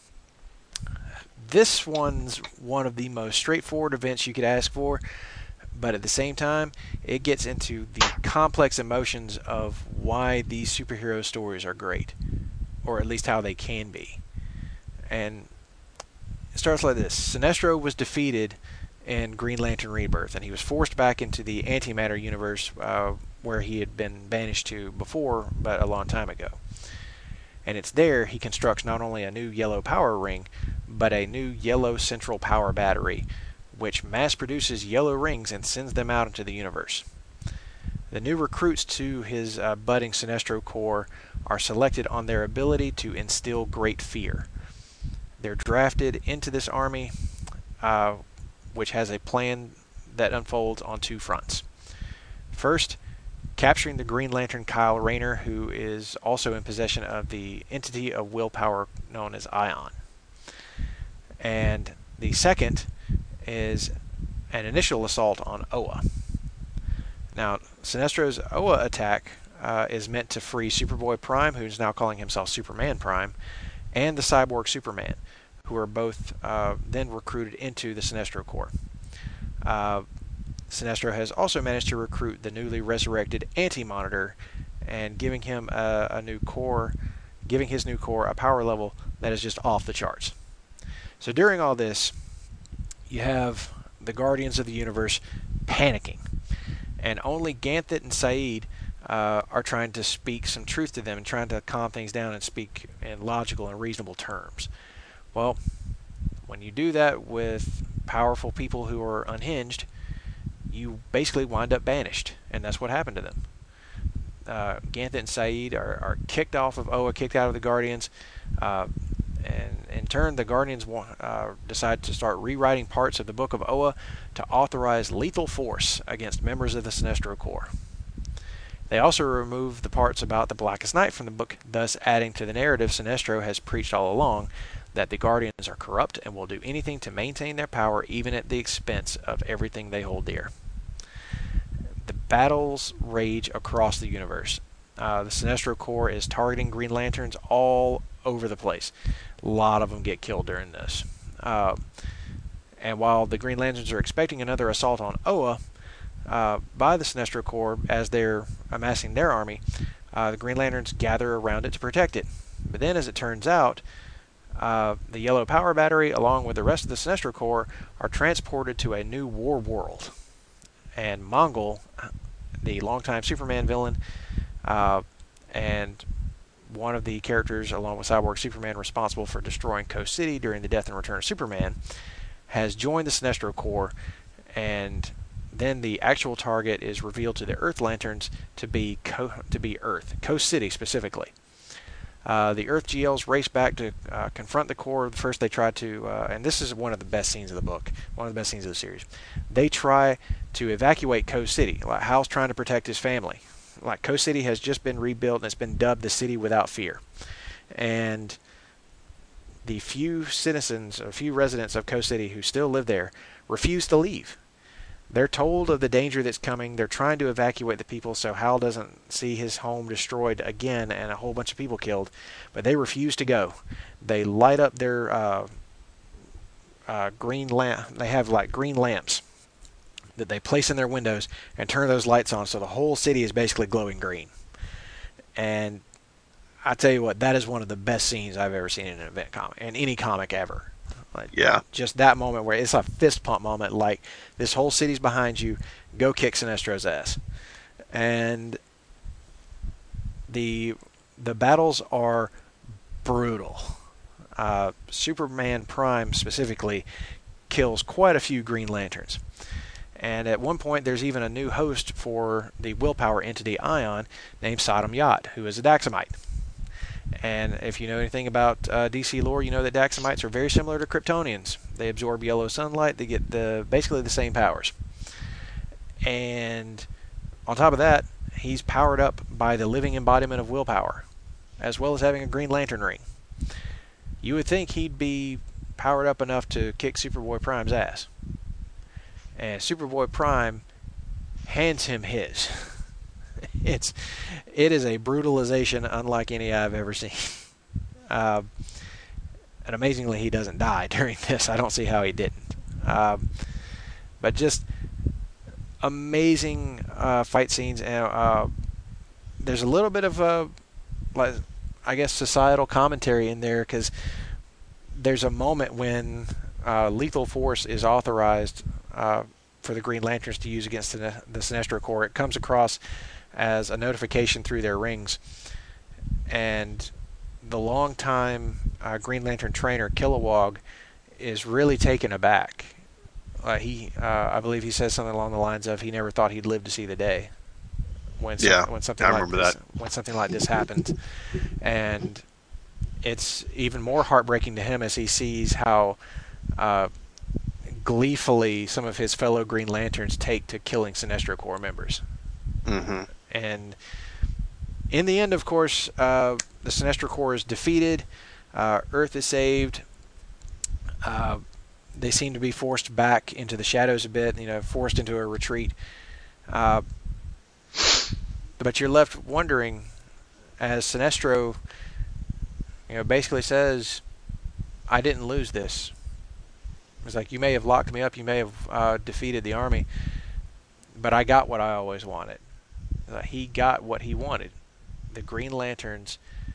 This one's one of the most straightforward events you could ask for, but at the same time, it gets into the complex emotions of why these superhero stories are great, or at least how they can be. And it starts like this. Sinestro was defeated in Green Lantern Rebirth, and he was forced back into the antimatter universe uh, where he had been banished to before, but a long time ago. And it's there he constructs not only a new yellow power ring, but a new yellow central power battery, which mass produces yellow rings and sends them out into the universe. The new recruits to his uh, budding Sinestro Corps are selected on their ability to instill great fear. They're drafted into this army, uh, which has a plan that unfolds on two fronts. First, capturing the Green Lantern Kyle Rayner, who is also in possession of the entity of willpower known as Ion. And the second is an initial assault on Oa. Now, Sinestro's Oa attack uh, is meant to free Superboy Prime, who's now calling himself Superman Prime, and the Cyborg Superman, who are both uh, then recruited into the Sinestro Corps. Uh, Sinestro has also managed to recruit the newly resurrected Anti-Monitor, and giving him a, a new core, giving his new core a power level that is just off the charts. So during all this, you have the Guardians of the Universe panicking, and only Ganthet and Saeed uh, are trying to speak some truth to them and trying to calm things down and speak in logical and reasonable terms. Well, when you do that with powerful people who are unhinged, you basically wind up banished, and that's what happened to them. Uh, Ganthet and Saeed are, are kicked off of Oa, kicked out of the Guardians, uh, and in turn the Guardians uh, decide to start rewriting parts of the Book of Oa to authorize lethal force against members of the Sinestro Corps. They also remove the parts about the Blackest Night from the book, thus adding to the narrative Sinestro has preached all along, that the Guardians are corrupt and will do anything to maintain their power, even at the expense of everything they hold dear. The battles rage across the universe. Uh, the Sinestro Corps is targeting Green Lanterns all over the place. A lot of them get killed during this. Uh, and while the Green Lanterns are expecting another assault on Oa, uh, by the Sinestro Corps as they're amassing their army. Uh, the Green Lanterns gather around it to protect it. But then, as it turns out, uh, the Yellow Power Battery, along with the rest of the Sinestro Corps, are transported to a new war world. And Mongul, the longtime Superman villain, uh, and one of the characters, along with Cyborg Superman, responsible for destroying Coast City during the Death and Return of Superman, has joined the Sinestro Corps, and then the actual target is revealed to the Earth Lanterns to be Co- to be Earth, Coast City specifically. Uh, the Earth G Ls race back to uh, confront the Corps. First, they try to, uh, and this is one of the best scenes of the book, one of the best scenes of the series. They try to evacuate Coast City. Like Hal's trying to protect his family. Like Coast City has just been rebuilt and it's been dubbed the city without fear. And the few citizens, a few residents of Coast City who still live there, refuse to leave. They're told of the danger that's coming. They're trying to evacuate the people so Hal doesn't see his home destroyed again and a whole bunch of people killed. But they refuse to go. They light up their uh, uh, green lamp. They have like green lamps that they place in their windows and turn those lights on so the whole city is basically glowing green. And I tell you what, that is one of the best scenes I've ever seen in an event comic, in any comic ever. Like, yeah. Just that moment where it's a fist pump moment, like this whole city's behind you, go kick Sinestro's ass. And the the battles are brutal. Uh, Superman Prime specifically kills quite a few Green Lanterns. And at one point, there's even a new host for the willpower entity Ion named Sodom Yat, who is a Daxamite. And if you know anything about uh, D C lore, you know that Daxamites are very similar to Kryptonians. They absorb yellow sunlight. They get the basically the same powers. And on top of that, he's powered up by the living embodiment of willpower, as well as having a Green Lantern ring. You would think he'd be powered up enough to kick Superboy Prime's ass. And Superboy Prime hands him his. It's, it is a brutalization unlike any I've ever seen. Uh, and amazingly, he doesn't die during this. I don't see how he didn't. Uh, but just amazing uh, fight scenes. And uh, there's a little bit of, uh, like, I guess, societal commentary in there, because there's a moment when uh, lethal force is authorized uh, for the Green Lanterns to use against the, the Sinestro Corps. It comes across as a notification through their rings, and the longtime uh, Green Lantern trainer Kilowog is really taken aback. Uh, he, uh, I believe, he says something along the lines of, "He never thought he'd live to see the day when some, yeah, when something I like remember this, that. when something like this happened." And it's even more heartbreaking to him as he sees how uh, gleefully some of his fellow Green Lanterns take to killing Sinestro Corps members. Mm-hmm. And in the end, of course, uh, the Sinestro Corps is defeated. Uh, Earth is saved. Uh, they seem to be forced back into the shadows a bit, you know, forced into a retreat. Uh, but you're left wondering, as Sinestro, you know, basically says, "I didn't lose this." It's like, you may have locked me up, you may have uh, defeated the army, but I got what I always wanted. Uh, he got what he wanted. The Green Lanterns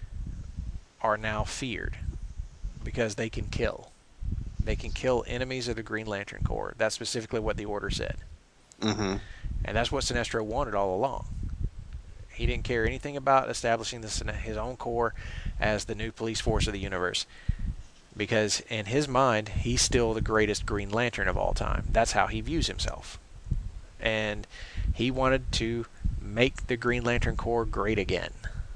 are now feared because they can kill. They can kill enemies of the Green Lantern Corps. That's specifically what the order said. Mm-hmm. And that's what Sinestro wanted all along. He didn't care anything about establishing this, his own corps as the new police force of the universe, because in his mind, he's still the greatest Green Lantern of all time. That's how he views himself. And he wanted to make the Green Lantern Corps great again.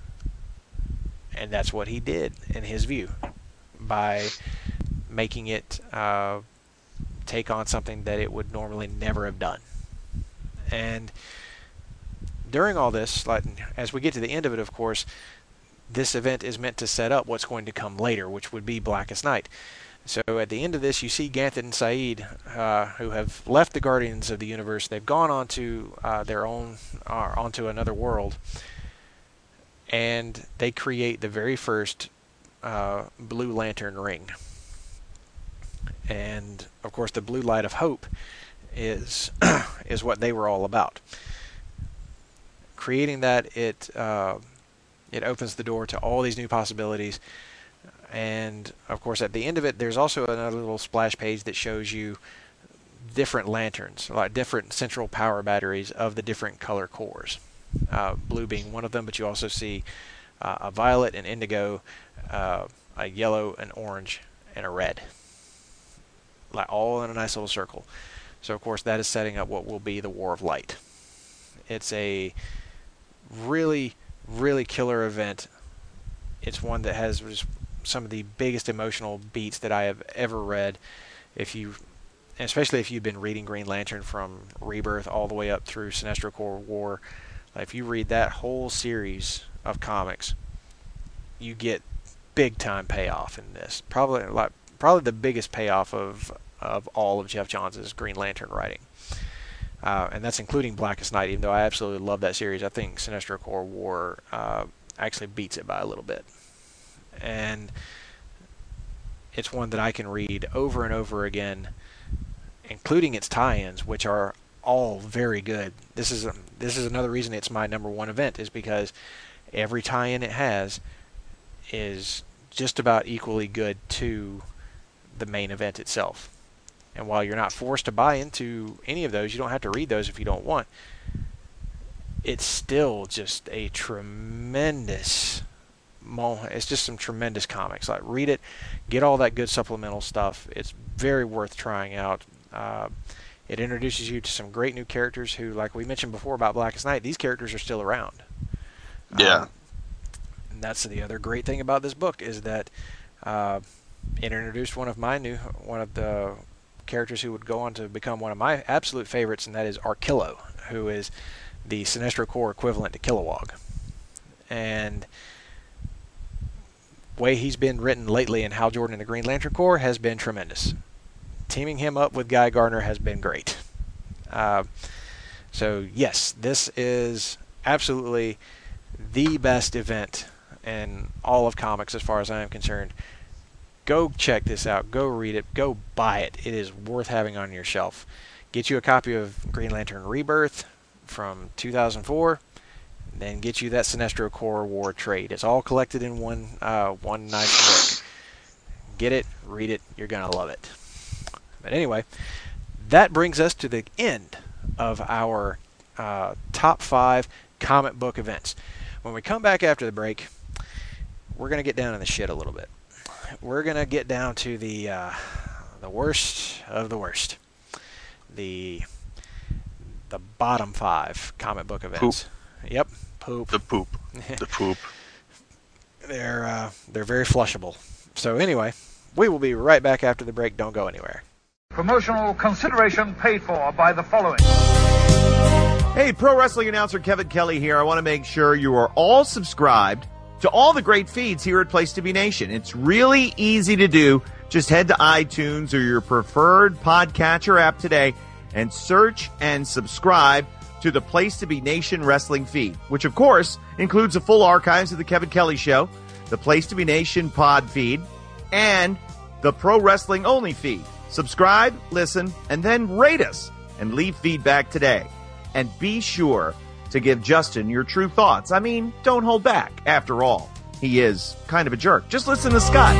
And that's what he did, in his view, by making it uh, take on something that it would normally never have done. And during all this, like, as we get to the end of it, of course, this event is meant to set up what's going to come later, which would be Blackest Night. So at the end of this, you see Ganthet and Saeed, uh, who have left the Guardians of the Universe. They've gone on to uh, their own, uh, onto another world, and they create the very first uh, Blue Lantern ring. And of course, the blue light of hope is is what they were all about. Creating that, it uh, it opens the door to all these new possibilities. And of course, at the end of it, there's also another little splash page that shows you different lanterns, like different central power batteries of the different color cores. Uh, blue being one of them, but you also see uh, a violet, an indigo, uh, a yellow, an orange, and a red, like all in a nice little circle. So of course, that is setting up what will be the War of Light. It's a really, really killer event. It's one that has just some of the biggest emotional beats that I have ever read. If you, especially if you've been reading Green Lantern from Rebirth all the way up through Sinestro Corps War, if you read that whole series of comics, you get big time payoff in this. Probably like probably the biggest payoff of of all of Geoff Johns' Green Lantern writing. Uh, and that's including Blackest Night, even though I absolutely love that series. I think Sinestro Corps War uh, actually beats it by a little bit. And it's one that I can read over and over again, including its tie-ins, which are all very good. This is, this is another reason it's my number one event, is because every tie-in it has is just about equally good to the main event itself. And while you're not forced to buy into any of those, you don't have to read those if you don't want. It's still just a tremendous, it's just some tremendous comics. Like, read it, get all that good supplemental stuff. It's very worth trying out. Uh, it introduces you to some great new characters who, like we mentioned before about Blackest Night, these characters are still around. Yeah. Um, and that's the other great thing about this book, is that uh, it introduced one of my new, one of the characters who would go on to become one of my absolute favorites, and that is Arkillo, who is the Sinestro Corps equivalent to Kilowog. And the way he's been written lately in Hal Jordan and the Green Lantern Corps has been tremendous. Teaming him up with Guy Gardner has been great. Uh, so yes, this is absolutely the best event in all of comics as far as I am concerned. Go check this out. Go read it. Go buy it. It is worth having on your shelf. Get you a copy of Green Lantern Rebirth from two thousand four. Then get you that Sinestro Corps War trade. It's all collected in one uh, one nice book. Get it. Read it. You're going to love it. But anyway, that brings us to the end of our uh, top five comic book events. When we come back after the break, we're going to get down in the shit a little bit. We're going to get down to the uh, the worst of the worst. The the bottom five comic book events. Poop. Yep, poop. The poop. The poop. They're uh, they're very flushable. So anyway, we will be right back after the break. Don't go anywhere. Promotional consideration paid for by the following. Hey, pro wrestling announcer Kevin Kelly here. I want to make sure you are all subscribed to all the great feeds here at Place to Be Nation. It's really easy to do. Just head to iTunes or your preferred podcatcher app today and search and subscribe to the Place to Be Nation wrestling feed, which of course includes the full archives of the Kevin Kelly Show, the Place to Be Nation pod feed, and the Pro Wrestling Only feed. Subscribe, listen, and then rate us and leave feedback today. And be sure to give Justin your true thoughts. I mean, don't hold back. After all, he is kind of a jerk. Just listen to Scott.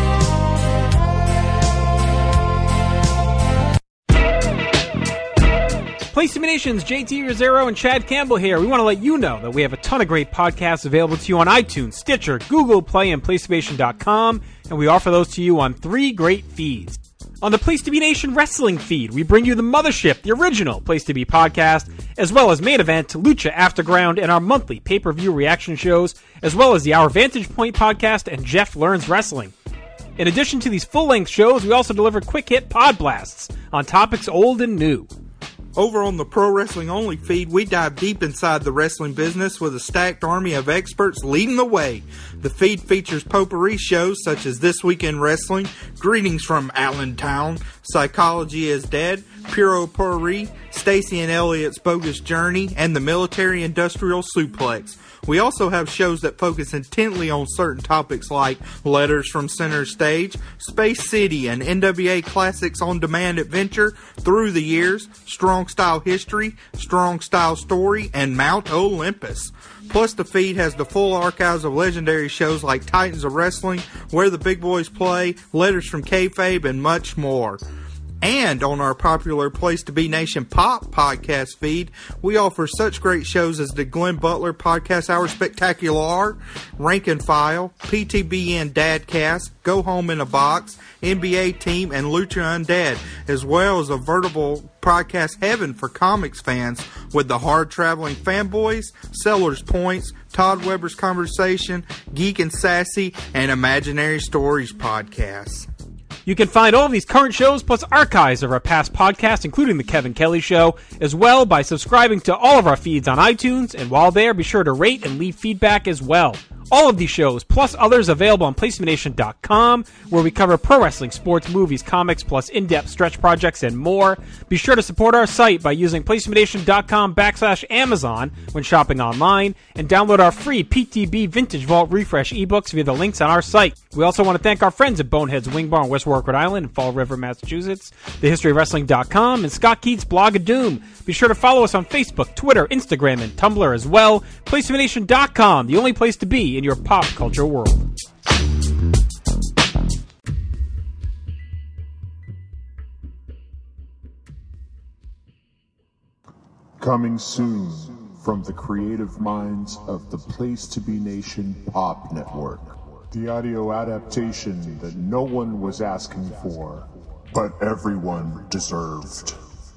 Place to Be Nation's J T Rosero and Chad Campbell here. We want to let you know that we have a ton of great podcasts available to you on iTunes, Stitcher, Google Play, and Place to Be Nation dot com, and we offer those to you on three great feeds. On the Place to Be Nation wrestling feed, we bring you the Mothership, the original Place to Be podcast, as well as Main Event, Lucha Afterground, and our monthly pay-per-view reaction shows, as well as the Our Vantage Point podcast and Jeff Learns Wrestling. In addition to these full-length shows, we also deliver quick-hit pod blasts on topics old and new. Over on the Pro Wrestling Only feed, we dive deep inside the wrestling business with a stacked army of experts leading the way. The feed features potpourri shows such as This Week in Wrestling, Greetings from Allentown, Psychology is Dead, Puro Potpourri, Stacy and Elliot's Bogus Journey, and the Military Industrial Suplex. We also have shows that focus intently on certain topics like Letters from Center Stage, Space City, and N W A Classics On Demand Adventure, Through the Years, Strong Style History, Strong Style Story, and Mount Olympus. Plus, the feed has the full archives of legendary shows like Titans of Wrestling, Where the Big Boys Play, Letters from Kayfabe, and much more. And on our popular Place to Be Nation Pop podcast feed, we offer such great shows as the Glenn Butler Podcast Hour Spectacular, Rank and File, P T B N Dadcast, Go Home in a Box, N B A Team, and Lucha Undead, as well as a veritable podcast heaven for comics fans with the Hard Traveling Fanboys, Sellers Points, Todd Weber's Conversation, Geek and Sassy, and Imaginary Stories podcasts. You can find all of these current shows plus archives of our past podcasts, including The Kevin Kelly Show, as well by subscribing to all of our feeds on iTunes, and while there, be sure to rate and leave feedback as well. All of these shows, plus others, available on place to be nation dot com, where we cover pro wrestling, sports, movies, comics, plus in-depth stretch projects and more. Be sure to support our site by using place to be nation dot com backslash Amazon when shopping online, and download our free P T B Vintage Vault Refresh ebooks via the links on our site. We also want to thank our friends at Bonehead's Wing Bar in West Warwick, Rhode Island, and Fall River, Massachusetts, the history of wrestling dot com, and Scott Keats' Blog of Doom. Be sure to follow us on Facebook, Twitter, Instagram, and Tumblr as well. place to be nation dot com, the only place to be in your pop culture world. Coming soon from the creative minds of the Place to Be Nation Pop Network. The audio adaptation that no one was asking for, but everyone deserved.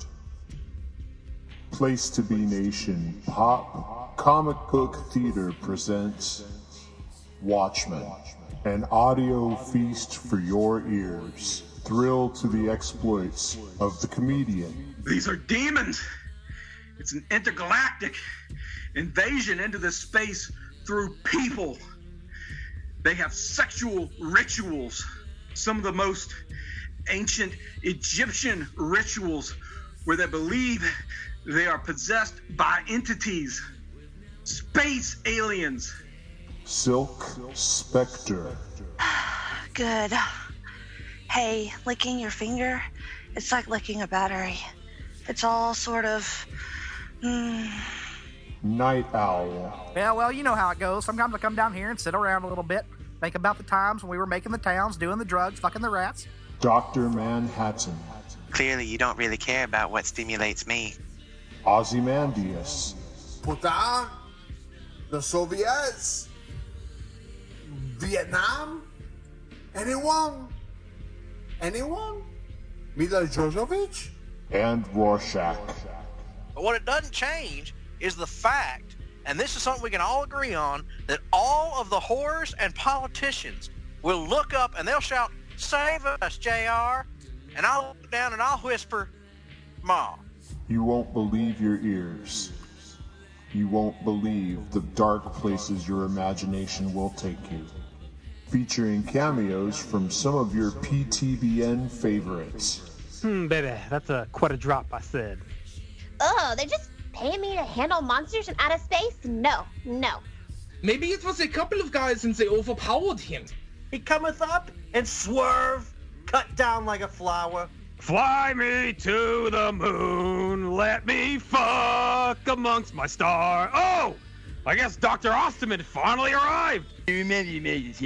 Place to Be Nation Pop Comic Book Theater presents Watchmen, an audio feast for your ears. Thrill to the exploits of the comedian. These are demons! It's an intergalactic invasion into this space through people. They have sexual rituals, some of the most ancient Egyptian rituals where they believe they are possessed by entities, space aliens. Silk Spectre. Good. Hey, licking your finger, it's like licking a battery. It's all sort of... Mm. Night Owl. Yeah, well, you know how it goes. Sometimes I come down here and sit around a little bit, think about the times when we were making the towns, doing the drugs, fucking the rats. Doctor Manhattan. Clearly you don't really care about what stimulates me. Ozymandias. Bhutan, the Soviets, Vietnam, anyone, anyone, Mila Jovovich, and Rorschach. But what it doesn't change is the fact, and this is something we can all agree on, that all of the whores and politicians will look up and they'll shout, "Save us, J R" And I'll look down and I'll whisper, "Ma." You won't believe your ears. You won't believe the dark places your imagination will take you. Featuring cameos from some of your P T B N favorites. Hmm, baby, that's a quite a drop, I said. Oh, they're just paying me to handle monsters from outer space? No, no. Maybe it was a couple of guys and they overpowered him. He cometh up and swerve, cut down like a flower. Fly me to the moon, let me fuck amongst my stars. Oh! I guess Doctor Osterman finally arrived! You remember you made this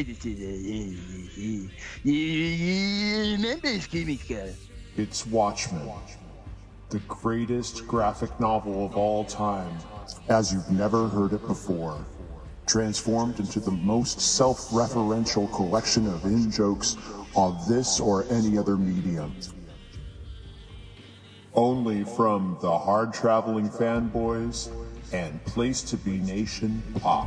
You remember this gimmick, guy? It's Watchmen, the greatest graphic novel of all time, as you've never heard it before. Transformed into the most self-referential collection of in-jokes on this or any other medium. Only from the hard-traveling fanboys and Place to Be Nation Pop.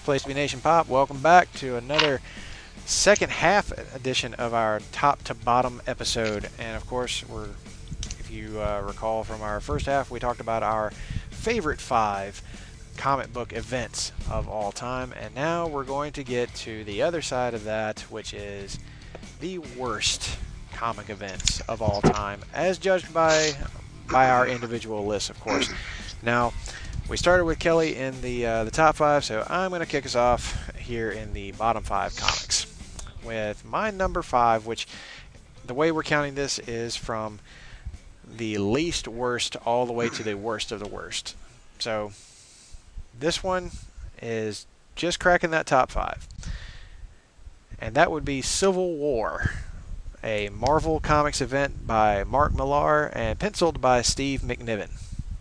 Place to Be Nation Pop. Welcome back to another second half edition of our top to bottom episode. And of course, we're if you uh, recall from our first half, we talked about our favorite five comic book events of all time. And now we're going to get to the other side of that, which is the worst comic events of all time, as judged by by our individual lists, of course. Now, we started with Kelly in the uh, the top five, so I'm going to kick us off here in the bottom five comics with my number five, which the way we're counting this is from the least worst all the way to the worst of the worst. So this one is just cracking that top five, and that would be Civil War, a Marvel Comics event by Mark Millar and penciled by Steve McNiven.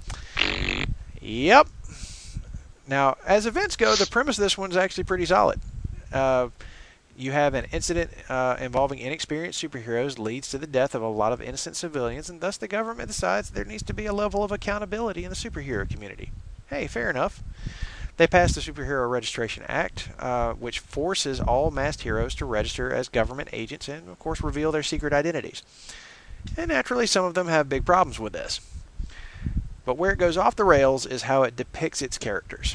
Yep. Now, as events go, the premise of this one's actually pretty solid. Uh, you have an incident uh, involving inexperienced superheroes leads to the death of a lot of innocent civilians, and thus the government decides there needs to be a level of accountability in the superhero community. Hey, fair enough. They passed the Superhero Registration Act, uh, which forces all masked heroes to register as government agents and, of course, reveal their secret identities. And naturally, some of them have big problems with this. But where it goes off the rails is how it depicts its characters.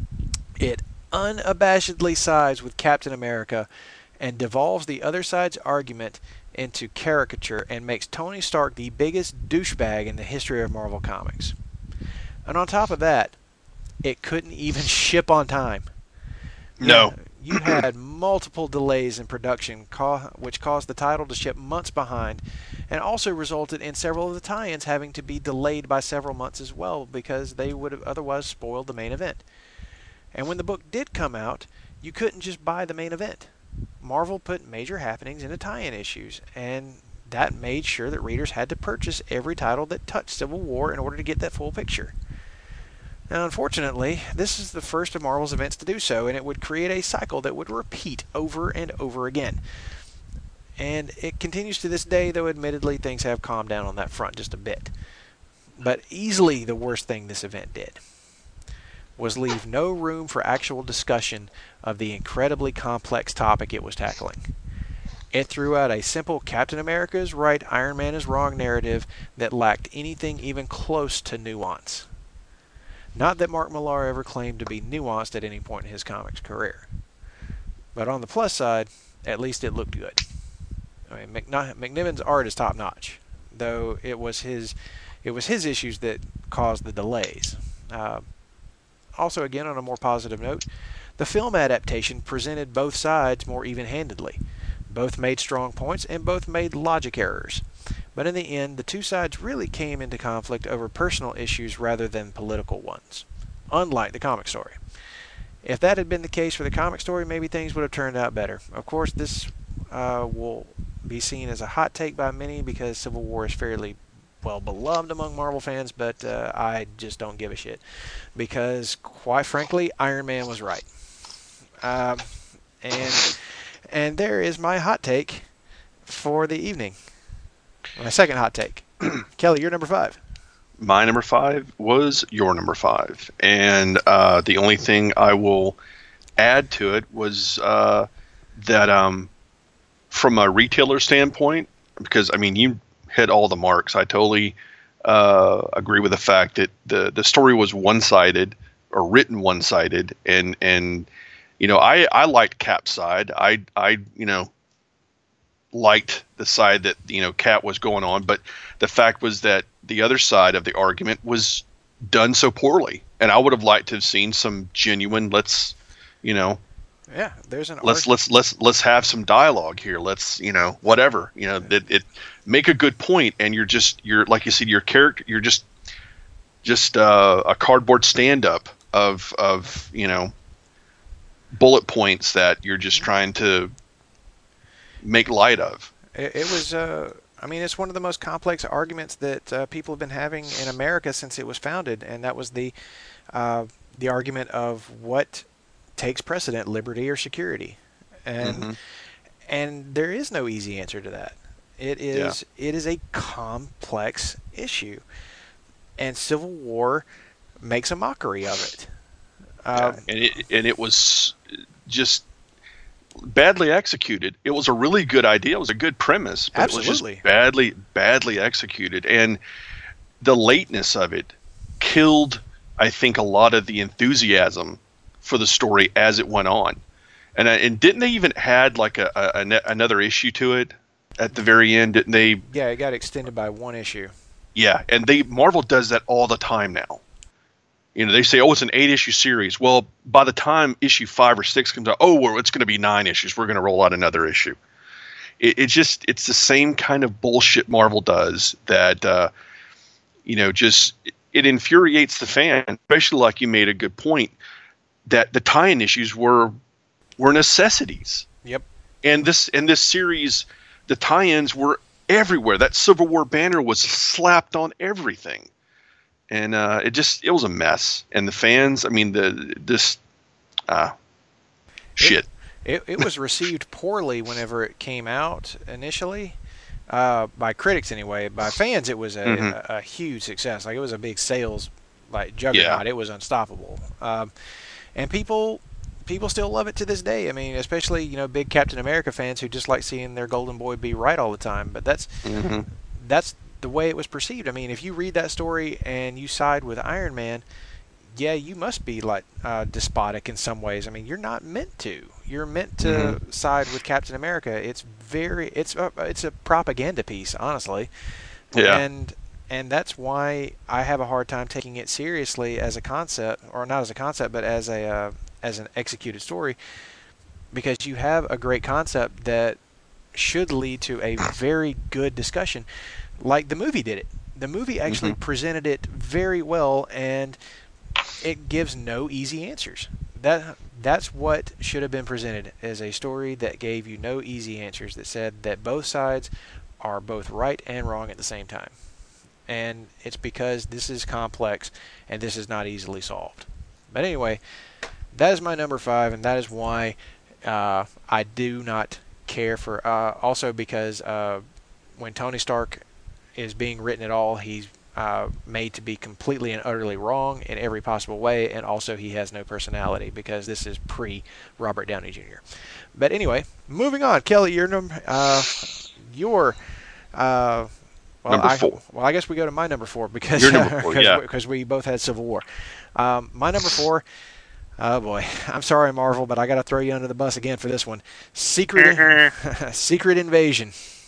It unabashedly sides with Captain America and devolves the other side's argument into caricature and makes Tony Stark the biggest douchebag in the history of Marvel Comics. And on top of that, it couldn't even ship on time. No. You had multiple delays in production, which caused the title to ship months behind, and also resulted in several of the tie-ins having to be delayed by several months as well, because they would have otherwise spoiled the main event. And when the book did come out, you couldn't just buy the main event. Marvel put major happenings into tie-in issues, and that made sure that readers had to purchase every title that touched Civil War in order to get that full picture. Now, unfortunately, this is the first of Marvel's events to do so, and it would create a cycle that would repeat over and over again. And it continues to this day, though admittedly things have calmed down on that front just a bit. But easily the worst thing this event did was leave no room for actual discussion of the incredibly complex topic it was tackling. It threw out a simple Captain America is right, Iron Man is wrong narrative that lacked anything even close to nuance. Not that Mark Millar ever claimed to be nuanced at any point in his comics career. But on the plus side, at least it looked good. I mean, McNiven's art is top-notch, though it was his it was his issues that caused the delays. Uh, also, again, on a more positive note, the film adaptation presented both sides more even-handedly. Both made strong points, and both made logic errors. But in the end, the two sides really came into conflict over personal issues rather than political ones, unlike the comic story. If that had been the case for the comic story, maybe things would have turned out better. Of course, this uh, will be seen as a hot take by many because Civil War is fairly well beloved among Marvel fans, but uh, I just don't give a shit. Because, quite frankly, Iron Man was right. Um, and, and there is my hot take for the evening. My second hot take. Kelly, you're number five. My number five was your number five. And uh, the only thing I will add to it was uh, that um, from a retailer standpoint, because, I mean, you hit all the marks. I totally uh, agree with the fact that the, the story was one-sided or written one-sided. And, and you know, I, I liked Cap's side. I, I, you know, liked the side that, you know, Cap was going on, but the fact was that the other side of the argument was done so poorly, and I would have liked to have seen some genuine, let's, you know, yeah, there's an let's let's let's let's have some dialogue here. Let's, you know, whatever, you know, that it, it make a good point, and you're just you're like you said, your character, you're just just uh, a cardboard stand-up of of you know bullet points that you're just trying to make light of. It, it was, uh, I mean, it's one of the most complex arguments that uh, people have been having in America since it was founded, and that was the uh, the argument of what takes precedent, liberty or security, and mm-hmm. and there is no easy answer to that. It is yeah. it is a complex issue, and Civil War makes a mockery of it. Um, yeah. And it and it was just badly executed. It was a really good idea. It was a good premise, but absolutely. it was just badly badly executed, and the lateness of it killed, I think, a lot of the enthusiasm for the story as it went on. And and didn't they even add like a, a, a another issue to it at the very end? Didn't they? Yeah, it got extended by one issue. Yeah, and they Marvel does that all the time now. You know, they say, oh, it's an eight-issue series. Well, by the time issue five or six comes out, oh, well, it's going to be nine issues. We're going to roll out another issue. It, it's just, it's the same kind of bullshit Marvel does that, uh, you know, just, it infuriates the fan, especially like you made a good point, that the tie-in issues were were necessities. Yep. And this, and this series, the tie-ins were everywhere. That Civil War banner was slapped on everything. And uh, it just, it was a mess. And the fans, I mean, the this, uh, shit. It, it, it was received poorly whenever it came out initially, uh, by critics anyway. By fans, it was a, Mm-hmm. a, a huge success. Like, it was a big sales, like, juggernaut. Yeah. It was unstoppable. Um, and people people still love it to this day. I mean, especially, you know, big Captain America fans who just like seeing their golden boy be right all the time. But that's Mm-hmm. that's the way it was perceived. I mean, if you read that story and you side with Iron Man, yeah, you must be like uh, despotic in some ways. I mean, you're not meant to. You're meant to Mhm. side with Captain America. It's very, it's a, it's a propaganda piece, honestly. Yeah. And and that's why I have a hard time taking it seriously as a concept, or not as a concept, but as a uh, as an executed story, because you have a great concept that should lead to a very good discussion, like the movie did it. The movie actually Mhm. presented it very well, and it gives no easy answers. That that's what should have been presented, as a story that gave you no easy answers, that said that both sides are both right and wrong at the same time. And it's because this is complex and this is not easily solved. But anyway, that is my number five, and that is why uh, I do not care for. Uh, also, because uh, when Tony Stark is being written at all, he's uh, made to be completely and utterly wrong in every possible way, and also he has no personality, because this is pre-Robert Downey Junior But anyway, moving on. Kelly, your number, uh, your uh, well, Number I, four. Well, I guess we go to my number four because Your number four, yeah. because we both had Civil War. Um, my number four. Oh boy, I'm sorry, Marvel, but I got to throw you under the bus again for this one. Secret, Secret Invasion.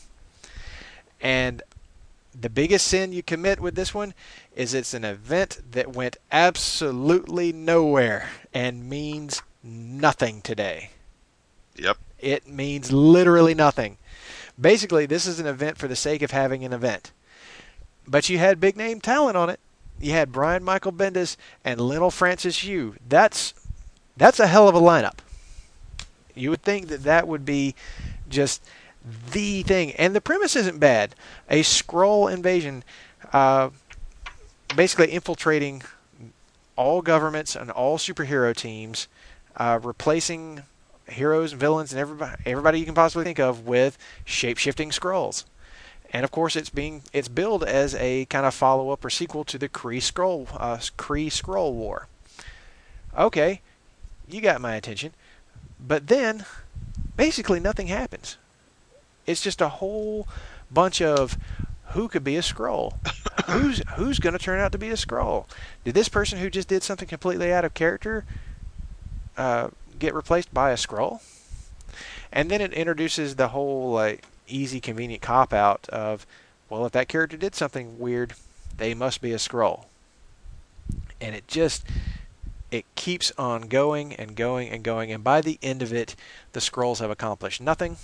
And the biggest sin you commit with this one is it's an event that went absolutely nowhere and means nothing today. Yep. It means literally nothing. Basically, this is an event for the sake of having an event. But you had big name talent on it. You had Brian Michael Bendis and Lionel Francis Yu. That's that's a hell of a lineup. You would think that that would be just the thing. And the premise isn't bad. A Skrull invasion, uh, basically infiltrating all governments and all superhero teams, uh, replacing heroes and villains and everybody, everybody you can possibly think of with shape-shifting Skrulls. And of course, it's being it's billed as a kind of follow-up or sequel to the Kree Skrull uh, Kree Skrull War. Okay, you got my attention, but then basically nothing happens. It's just a whole bunch of who could be a Skrull, who's who's going to turn out to be a Skrull. Did this person who just did something completely out of character uh, get replaced by a Skrull? And then it introduces the whole like easy, convenient cop-out of, well, if that character did something weird, they must be a Skrull. And it just, it keeps on going and going and going, and by the end of it, the Skrulls have accomplished nothing.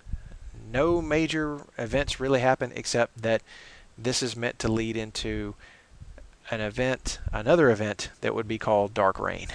No major events really happen, except that this is meant to lead into an event, another event that would be called Dark Reign.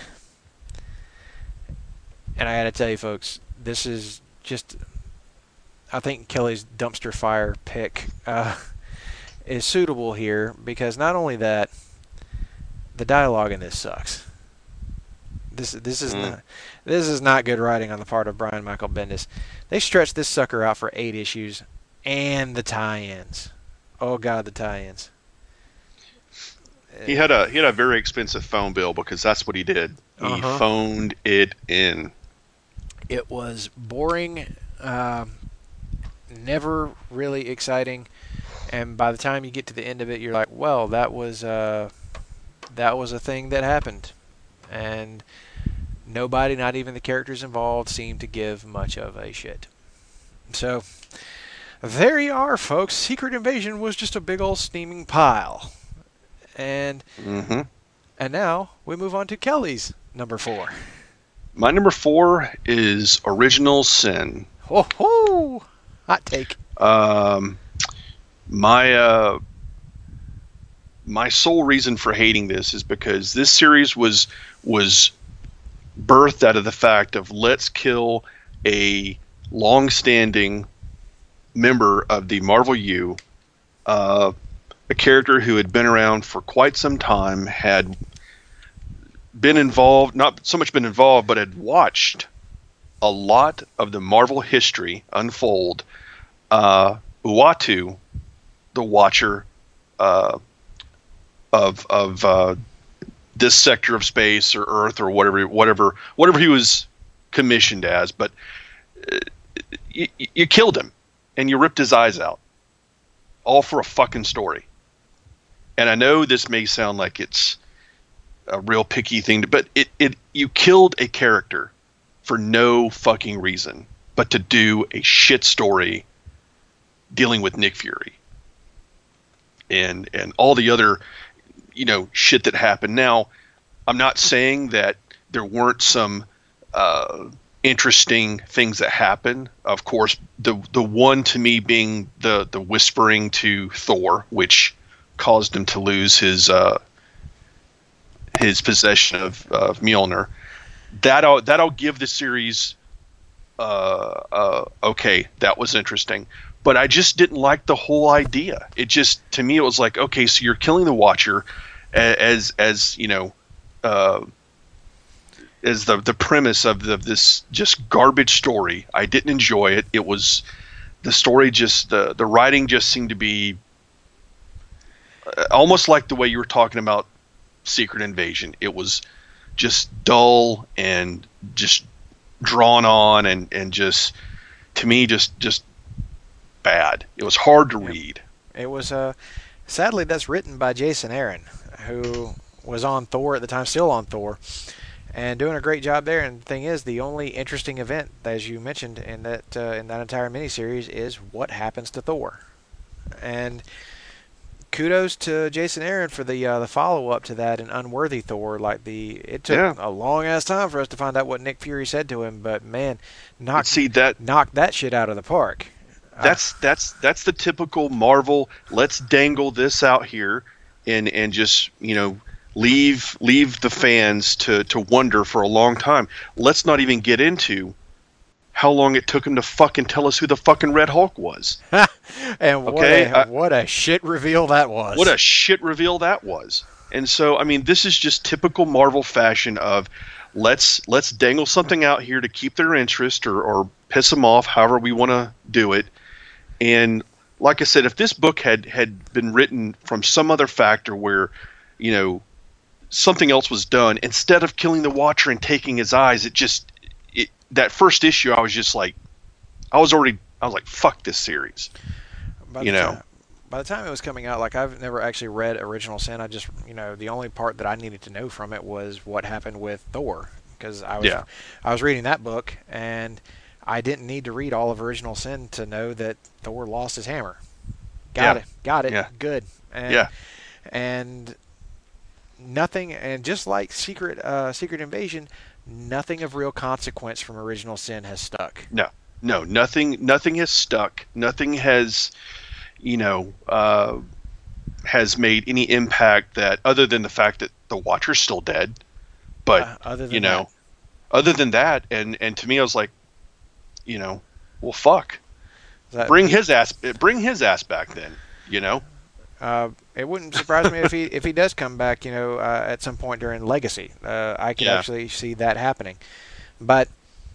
And I got to tell you, folks, this is just, I think Kelly's dumpster fire pick uh, is suitable here, because not only that, the dialogue in this sucks. This this is Mm. not this is not good writing on the part of Brian Michael Bendis. They stretched this sucker out for eight issues, and the tie-ins. Oh God, the tie-ins. He had a he had a very expensive phone bill because that's what he did. He Uh-huh. phoned it in. It was boring, um, never really exciting, and by the time you get to the end of it, you're like, well, that was uh, that was a thing that happened, and nobody, not even the characters involved, seemed to give much of a shit. So there you are, folks. Secret Invasion was just a big old steaming pile, and Mm-hmm. and now we move on to Kelly's number four. My number four is Original Sin. Ho ho! Hot take. Um, my uh, my sole reason for hating this is because this series was was birthed out of the fact of let's kill a long-standing member of the Marvel U, uh, a character who had been around for quite some time, had been involved, not so much been involved, but had watched a lot of the Marvel history unfold. Uh, Uatu, the Watcher uh, of of uh, this sector of space or Earth or whatever, whatever, whatever he was commissioned as, but uh, you, you killed him and you ripped his eyes out, all for a fucking story. And I know this may sound like it's a real picky thing, to, but it, it you killed a character for no fucking reason, but to do a shit story dealing with Nick Fury and and all the other, you know, shit that happened. Now, I'm not saying that there weren't some uh, interesting things that happened. Of course, the the one to me being the the whispering to Thor, which caused him to lose his uh, his possession of, of Mjolnir. That I'll, that I'll give the series. Uh, uh, okay, that was interesting, but I just didn't like the whole idea. It just, to me, it was like, okay, so you're killing the Watcher, as as you know, uh, as the the premise of the, this just garbage story. I didn't enjoy it. It was the story just the the writing just seemed to be uh, almost like the way you were talking about Secret Invasion. It was just dull and just drawn on and, and just, to me, just just bad. It was hard to read. It was, uh, sadly, that's written by Jason Aaron, who was on Thor at the time, still on Thor, and doing a great job there. And the thing is, the only interesting event, as you mentioned, in that uh, in that entire miniseries is what happens to Thor. And kudos to Jason Aaron for the uh, the follow up to that in Unworthy Thor. Like the it took Yeah. a long ass time for us to find out what Nick Fury said to him, but man, knocked See that knocked that shit out of the park. That's that's that's the typical Marvel. Let's dangle this out here, and and just you know leave leave the fans to to wonder for a long time. Let's not even get into how long it took him to fucking tell us who the fucking Red Hulk was. And what Okay, a, I- what a shit reveal that was. What a shit reveal that was. And so, I mean, this is just typical Marvel fashion of let's let's dangle something out here to keep their interest or, or piss them off, however we want to do it. And like I said, if this book had, had been written from some other factor where, you know, something else was done, instead of killing the Watcher and taking his eyes, it just, it, that first issue, I was just like, I was already, I was like, fuck this series. By You the know. time, by the time it was coming out, like I've never actually read Original Sin. I just, you know, the only part that I needed to know from it was what happened with Thor, because I was, Yeah. I was reading that book, and I didn't need to read all of Original Sin to know that Thor lost his hammer. Got Yeah. it, got it, Yeah. good. And, Yeah. and nothing, and just like Secret, uh, Secret Invasion, nothing of real consequence from Original Sin has stuck. No, no, nothing, nothing has stuck. Nothing has, you know, uh, has made any impact that other than the fact that the Watcher's still dead. But Uh, other than you know, that. other than that, and and to me, I was like, you know, well, fuck, That- bring his ass, bring his ass back then. You know, Uh, it wouldn't surprise me if he if he does come back, you know, uh, at some point during Legacy. Uh, I could Yeah. actually see that happening. But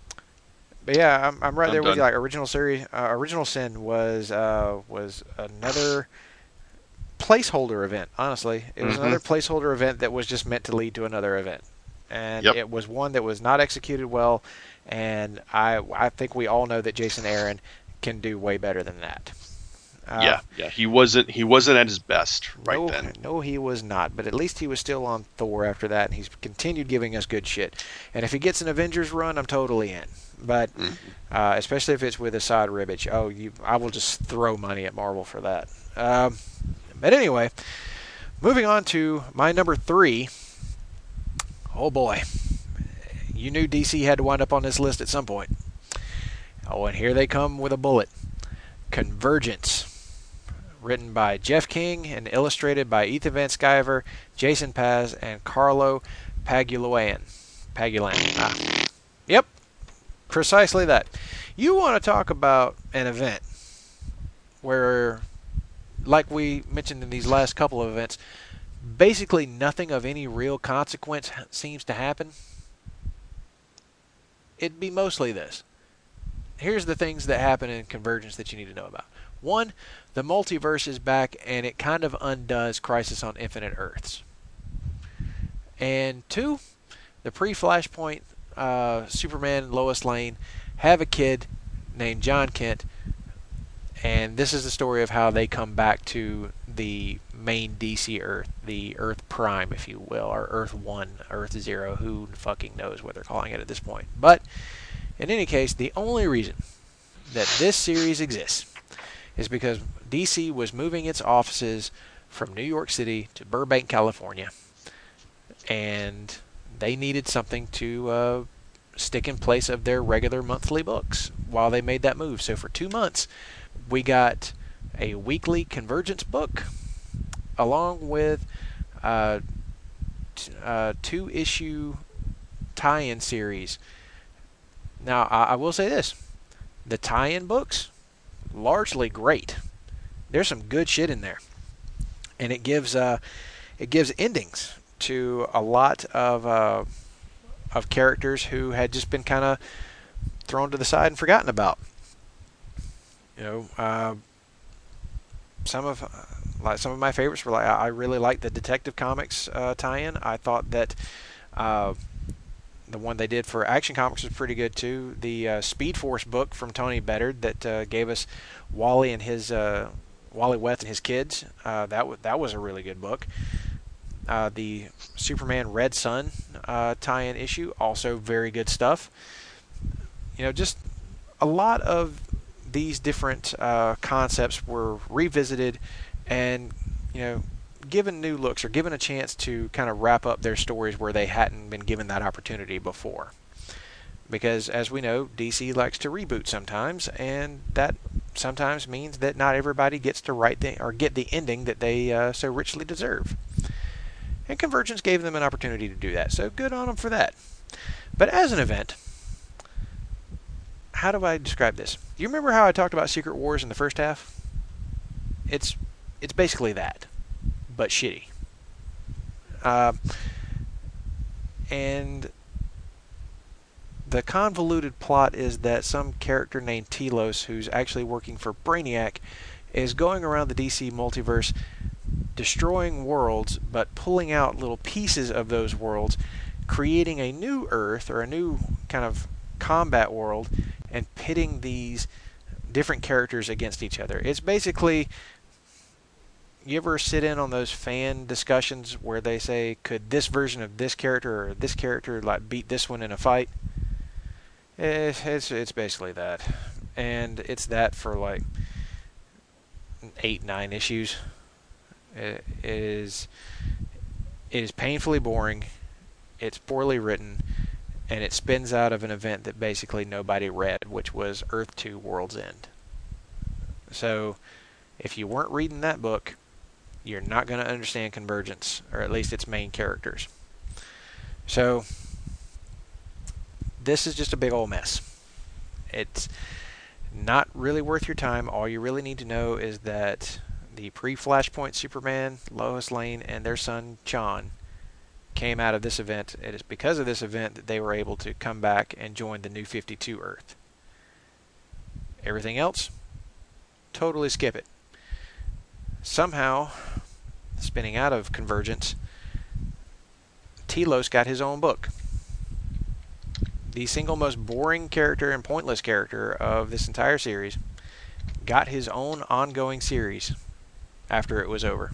but yeah, I'm I'm right I'm there with done. you. Like original series, uh, Original Sin was uh, was another placeholder event, honestly. It was Mhm. another placeholder event that was just meant to lead to another event. And Yep. it was one that was not executed well, and I I think we all know that Jason Aaron can do way better than that. Uh, yeah, yeah, he wasn't he wasn't at his best right no, then. No, he was not. But at least he was still on Thor after that, and he's continued giving us good shit. And if he gets an Avengers run, I'm totally in. But uh, especially if it's with Asad Ribic, oh, you, I will just throw money at Marvel for that. Um, but anyway, moving on to my number three. Oh boy, you knew D C had to wind up on this list at some point. Oh, and here they come with a bullet. Convergence. Written by Jeff King and illustrated by Ethan Van Sciver, Jason Paz, and Carlo Pagulayan. Pagulan. Ah. Yep, precisely that. You want to talk about an event where, like we mentioned in these last couple of events, basically nothing of any real consequence seems to happen? It'd be mostly this. Here's the things that happen in Convergence that you need to know about. One, the multiverse is back, and it kind of undoes Crisis on Infinite Earths. And two, the pre-Flashpoint uh, Superman and Lois Lane have a kid named John Kent, and this is the story of how they come back to the main D C Earth, the Earth Prime, if you will, or Earth One, Earth Zero. Who fucking knows what they're calling it at this point? But in any case, the only reason that this series exists is because D C was moving its offices from New York City to Burbank, California, and they needed something to uh, stick in place of their regular monthly books while they made that move. So for two months, we got a weekly Convergence book along with uh, t- uh, two-issue tie-in series. Now, I, I will say this. The tie-in books, largely great. There's some good shit in there. And it gives uh, it gives endings to a lot of uh, of characters who had just been kind of thrown to the side and forgotten about. You know, uh, some of uh, like some of my favorites were like I I really liked the Detective Comics uh, tie-in. I thought that uh, the one they did for Action Comics was pretty good too. The uh, Speed Force book from Tony Bedard that uh, gave us Wally and his uh, Wally West and his kids. Uh, that w- that was a really good book. Uh, the Superman Red Sun uh, tie-in issue, also very good stuff. You know, just a lot of these different uh, concepts were revisited and, you know, given new looks or given a chance to kind of wrap up their stories where they hadn't been given that opportunity before. Because, as we know, D C likes to reboot sometimes, and that sometimes means that not everybody gets to write the, or get the ending that they uh, so richly deserve. And Convergence gave them an opportunity to do that, so good on them for that. But as an event, how do I describe this? Do you remember how I talked about Secret Wars in the first half? It's it's basically that, but shitty. Uh, and the convoluted plot is that some character named Telos, who's actually working for Brainiac, is going around the D C multiverse destroying worlds, but pulling out little pieces of those worlds, creating a new Earth, or a new kind of combat world, and pitting these different characters against each other. It's basically, you ever sit in on those fan discussions where they say, could this version of this character or this character like beat this one in a fight? It's, it's, it's basically that. And it's that for like eight, nine issues. It is, it is painfully boring. It's poorly written. And it spins out of an event that basically nobody read, which was Earth two World's End. So, if you weren't reading that book, you're not going to understand Convergence, or at least its main characters. So, this is just a big old mess. It's not really worth your time. All you really need to know is that the pre-Flashpoint Superman, Lois Lane, and their son, John, came out of this event. It is because of this event that they were able to come back and join the New fifty-two Earth. Everything else, totally skip it. Somehow, spinning out of Convergence, Telos got his own book. The single most boring character and pointless character of this entire series got his own ongoing series after it was over.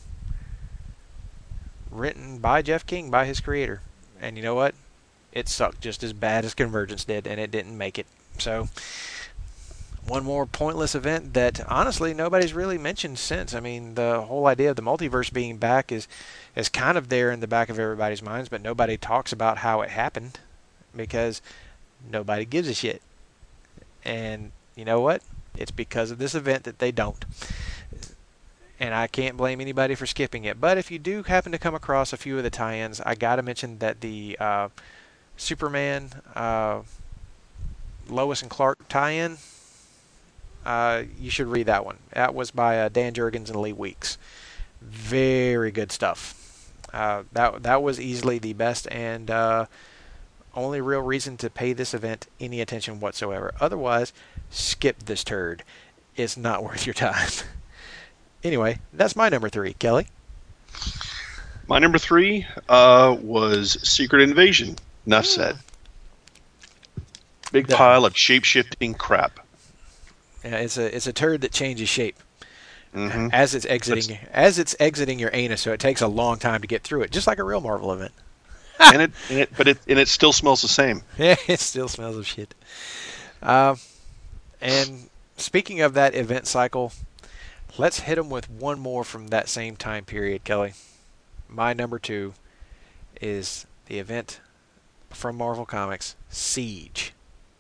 Written by Jeff King, by his creator. And you know what? It sucked just as bad as Convergence did, and it didn't make it. So, one more pointless event that, honestly, nobody's really mentioned since. I mean, the whole idea of the multiverse being back is, is kind of there in the back of everybody's minds, but nobody talks about how it happened because nobody gives a shit. And you know what? It's because of this event that they don't. And I can't blame anybody for skipping it. But if you do happen to come across a few of the tie-ins, I got to mention that the uh, Superman uh, Lois and Clark tie-in, uh, you should read that one. That was by uh, Dan Jurgens and Lee Weeks. Very good stuff. Uh, that that was easily the best and uh, only real reason to pay this event any attention whatsoever. Otherwise, skip this turd. It's not worth your time. Anyway, that's my number three. Kelly? My number three uh, was Secret Invasion. Enough said. Big pile of shape-shifting crap. Yeah, it's a it's a turd that changes shape mm-hmm. as it's exiting That's... as it's exiting your anus. So it takes a long time to get through it, just like a real Marvel event. and it, and it, but it and it still smells the same. Yeah, it still smells of shit. Uh, and speaking of that event cycle, let's hit them with one more from that same time period, Kelly. My number two is the event from Marvel Comics, Siege.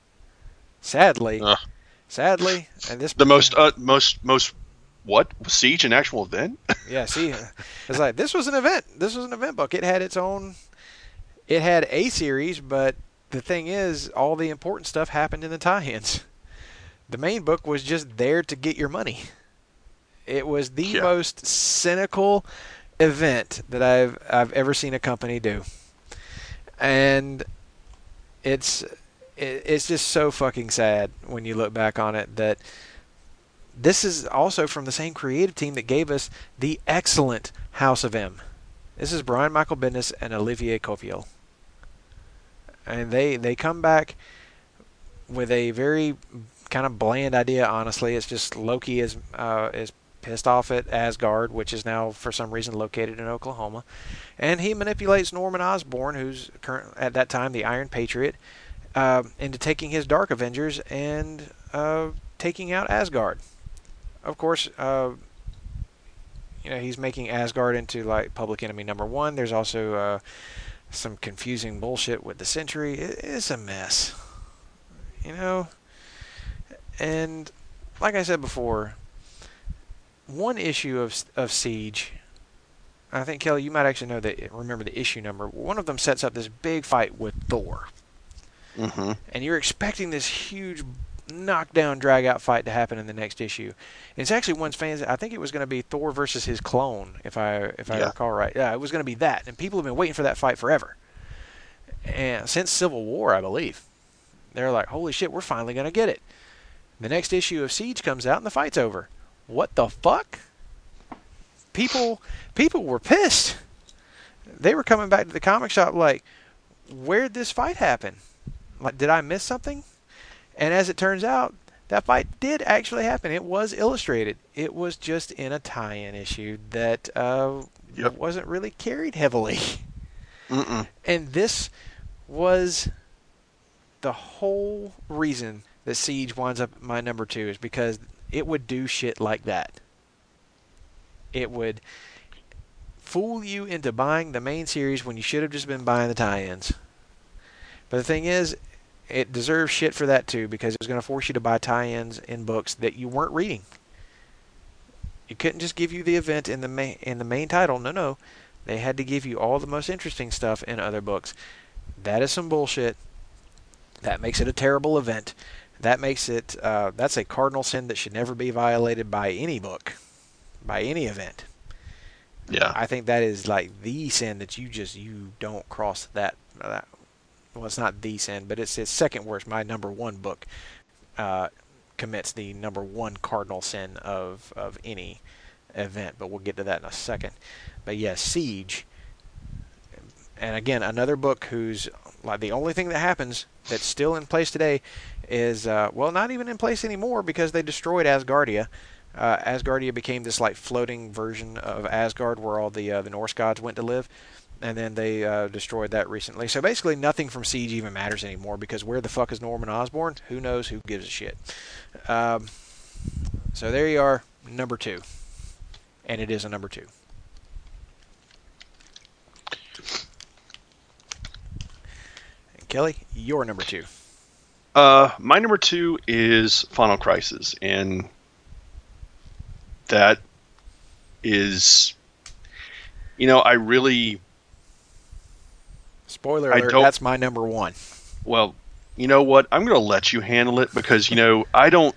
Sadly, uh, sadly, and this the most uh, most most what Siege, an actual event? Yeah, see, it's like this was an event. This was an event book. It had its own. It had a series, but the thing is, all the important stuff happened in the tie-ins. The main book was just there to get your money. It was the yeah. most cynical event that I've I've ever seen a company do, and it's it, it's just so fucking sad when you look back on it that this is also from the same creative team that gave us the excellent House of M. This is Brian Michael Bendis and Olivier Coipel, and they they come back with a very kind of bland idea. Honestly, it's just Loki is uh, is pissed off at Asgard, which is now for some reason located in Oklahoma, and he manipulates Norman Osborn, who's current at that time the Iron Patriot, uh, into taking his Dark Avengers and uh, taking out Asgard. Of course, uh, you know he's making Asgard into like public enemy number one. There's also uh, some confusing bullshit with the Sentry. It, it's a mess, you know. And like I said before, one issue of of Siege, I think Kelly, you might actually know that. Remember the issue number. One of them sets up this big fight with Thor, mm-hmm. and you're expecting this huge knockdown, drag out fight to happen in the next issue. And it's actually one's fans. I think it was going to be Thor versus his clone, if I if I yeah. recall right. Yeah, it was going to be that, and people have been waiting for that fight forever, and since Civil War, I believe. They're like, holy shit, we're finally going to get it. The next issue of Siege comes out and the fight's over. What the fuck? People people were pissed. They were coming back to the comic shop like, where'd this fight happen? Like, did I miss something? And as it turns out, that fight did actually happen. It was illustrated. It was just in a tie-in issue that uh, yep. wasn't really carried heavily. Mm-mm. And this was the whole reason that Siege winds up my number two, is because it would do shit like that. It would fool you into buying the main series when you should have just been buying the tie-ins. But the thing is, it deserves shit for that too, because it was going to force you to buy tie-ins in books that you weren't reading. It couldn't just give you the event in the main in the main title. No, no. They had to give you all the most interesting stuff in other books. That is some bullshit. That makes it a terrible event. That makes it, uh, that's a cardinal sin that should never be violated by any book, by any event. Yeah. I think that is like the sin that you just, you don't cross that, that well, it's not the sin, but it's its second worst. My number one book uh, commits the number one cardinal sin of, of any event, but we'll get to that in a second. But yeah, Siege. And again, another book whose like the only thing that happens that's still in place today is uh, well, not even in place anymore because they destroyed Asgardia. Uh, Asgardia became this like floating version of Asgard where all the uh, the Norse gods went to live, and then they uh, destroyed that recently. So basically, nothing from Siege even matters anymore because where the fuck is Norman Osborn? Who knows? Who gives a shit? Um, so there you are, number two, and it is a number two. Kelly, your number two. Uh, my number two is Final Crisis, and that is, you know, I really... Spoiler alert, that's my number one. Well, you know what? I'm going to let you handle it because, you know, I don't,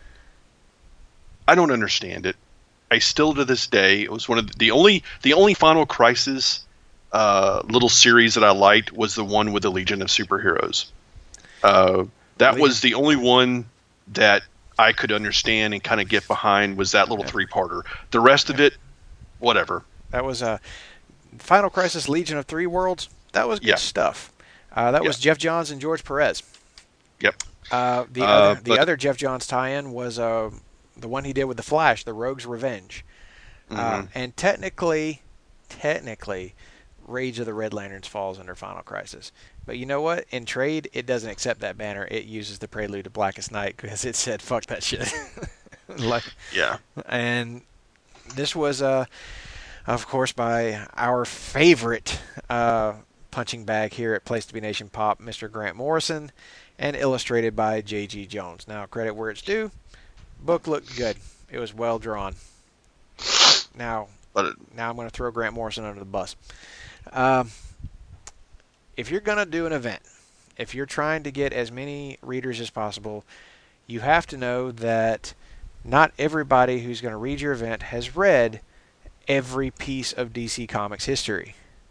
I don't understand it. I still, to this day, it was one of the, the only, the only Final Crisis uh, little series that I liked was the one with the Legion of Superheroes. Uh, that Legion. was the only one that I could understand and kind of get behind was that little yeah. three-parter. The rest yeah. of it, whatever. That was uh, Final Crisis Legion of Three Worlds. That was good yeah. stuff. Uh, that yeah. was Jeff Johns and George Perez. Yep. Uh, the uh, other, the but, other Jeff Johns tie-in was uh, the one he did with the Flash, The Rogue's Revenge. Mm-hmm. Uh, and technically, technically, Rage of the Red Lanterns falls under Final Crisis. But you know what? In trade, it doesn't accept that banner. It uses the prelude to Blackest Night because it said, fuck that shit. like, yeah. And this was, uh, of course, by our favorite uh, punching bag here at Place to Be Nation Pop, Mister Grant Morrison, and illustrated by J G Jones. Now, credit where it's due. Book looked good. It was well drawn. Now, but it, now I'm going to throw Grant Morrison under the bus. Um, if you're going to do an event, if you're trying to get as many readers as possible, you have to know that not everybody who's going to read your event has read every piece of D C Comics history.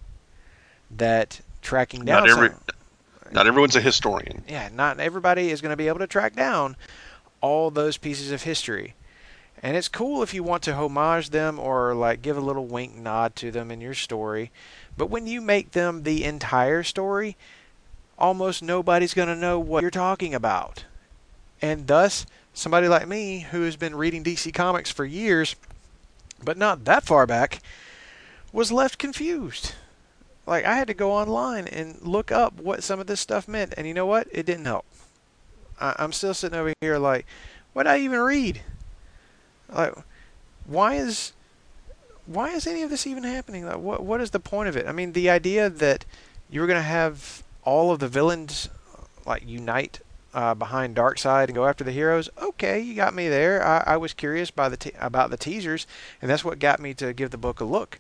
That tracking down... Not, every, some, not everyone's a historian. Yeah, not everybody is going to be able to track down all those pieces of history. And it's cool if you want to homage them or like give a little wink nod to them in your story. But when you make them the entire story, almost nobody's going to know what you're talking about. And thus, somebody like me who has been reading D C Comics for years, but not that far back, was left confused. Like, I had to go online and look up what some of this stuff meant. And you know what? It didn't help. I- I'm still sitting over here like, what did I even read? Like, why is why is any of this even happening? Like, what what is the point of it? I mean, the idea that you were going to have all of the villains like unite uh, behind Darkseid and go after the heroes. Okay, you got me there. I, I was curious by the te- about the teasers, and that's what got me to give the book a look.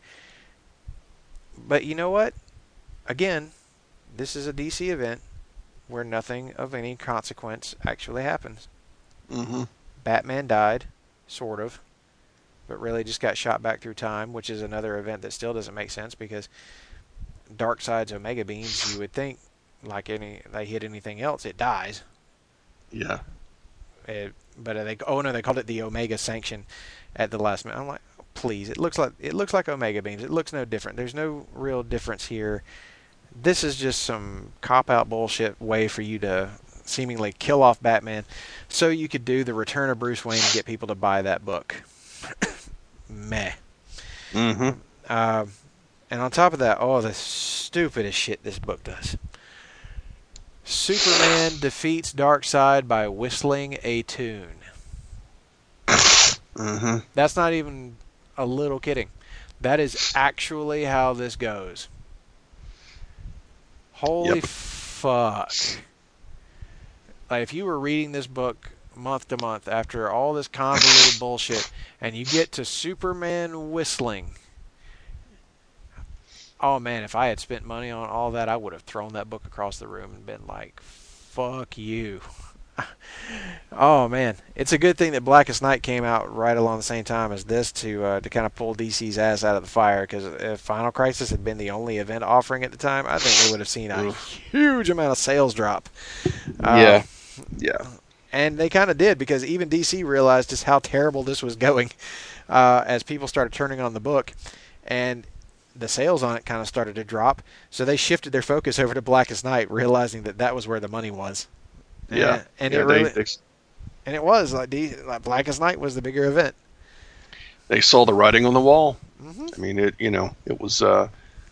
But you know what? Again, this is a D C event where nothing of any consequence actually happens. Mm-hmm. Batman died. Sort of, but really just got shot back through time, which is another event that still doesn't make sense because Darkseid's Omega Beams, you would think, like any they hit anything else, it dies. Yeah. It, but they oh no, they called it the Omega Sanction at the last minute. I'm like, please, it looks like it looks like Omega Beams. It looks no different. There's no real difference here. This is just some cop-out bullshit way for you to seemingly kill off Batman so you could do the Return of Bruce Wayne and get people to buy that book. Meh. Mm-hmm. Uh, and on top of that, oh, the stupidest shit this book does. Superman defeats Darkseid by whistling a tune. Mm-hmm. That's not even a little kidding. That is actually how this goes. Holy yep. fuck. Like, if you were reading this book month to month after all this convoluted bullshit and you get to Superman whistling, oh man, if I had spent money on all that, I would have thrown that book across the room and been like, fuck you. Oh man, it's a good thing that Blackest Night came out right along the same time as this to uh, to kind of pull D C's ass out of the fire, because if Final Crisis had been the only event offering at the time, I think they would have seen a huge amount of sales drop. Uh, yeah, yeah. And they kind of did, because even D C realized just how terrible this was going uh, as people started turning on the book. And the sales on it kind of started to drop. So they shifted their focus over to Blackest Night, realizing that that was where the money was. Yeah. And, and yeah, it really, they, they, and it was like, D, like Blackest Night was the bigger event. They saw the writing on the wall. Mm-hmm. I mean, it. You know, it was. Uh,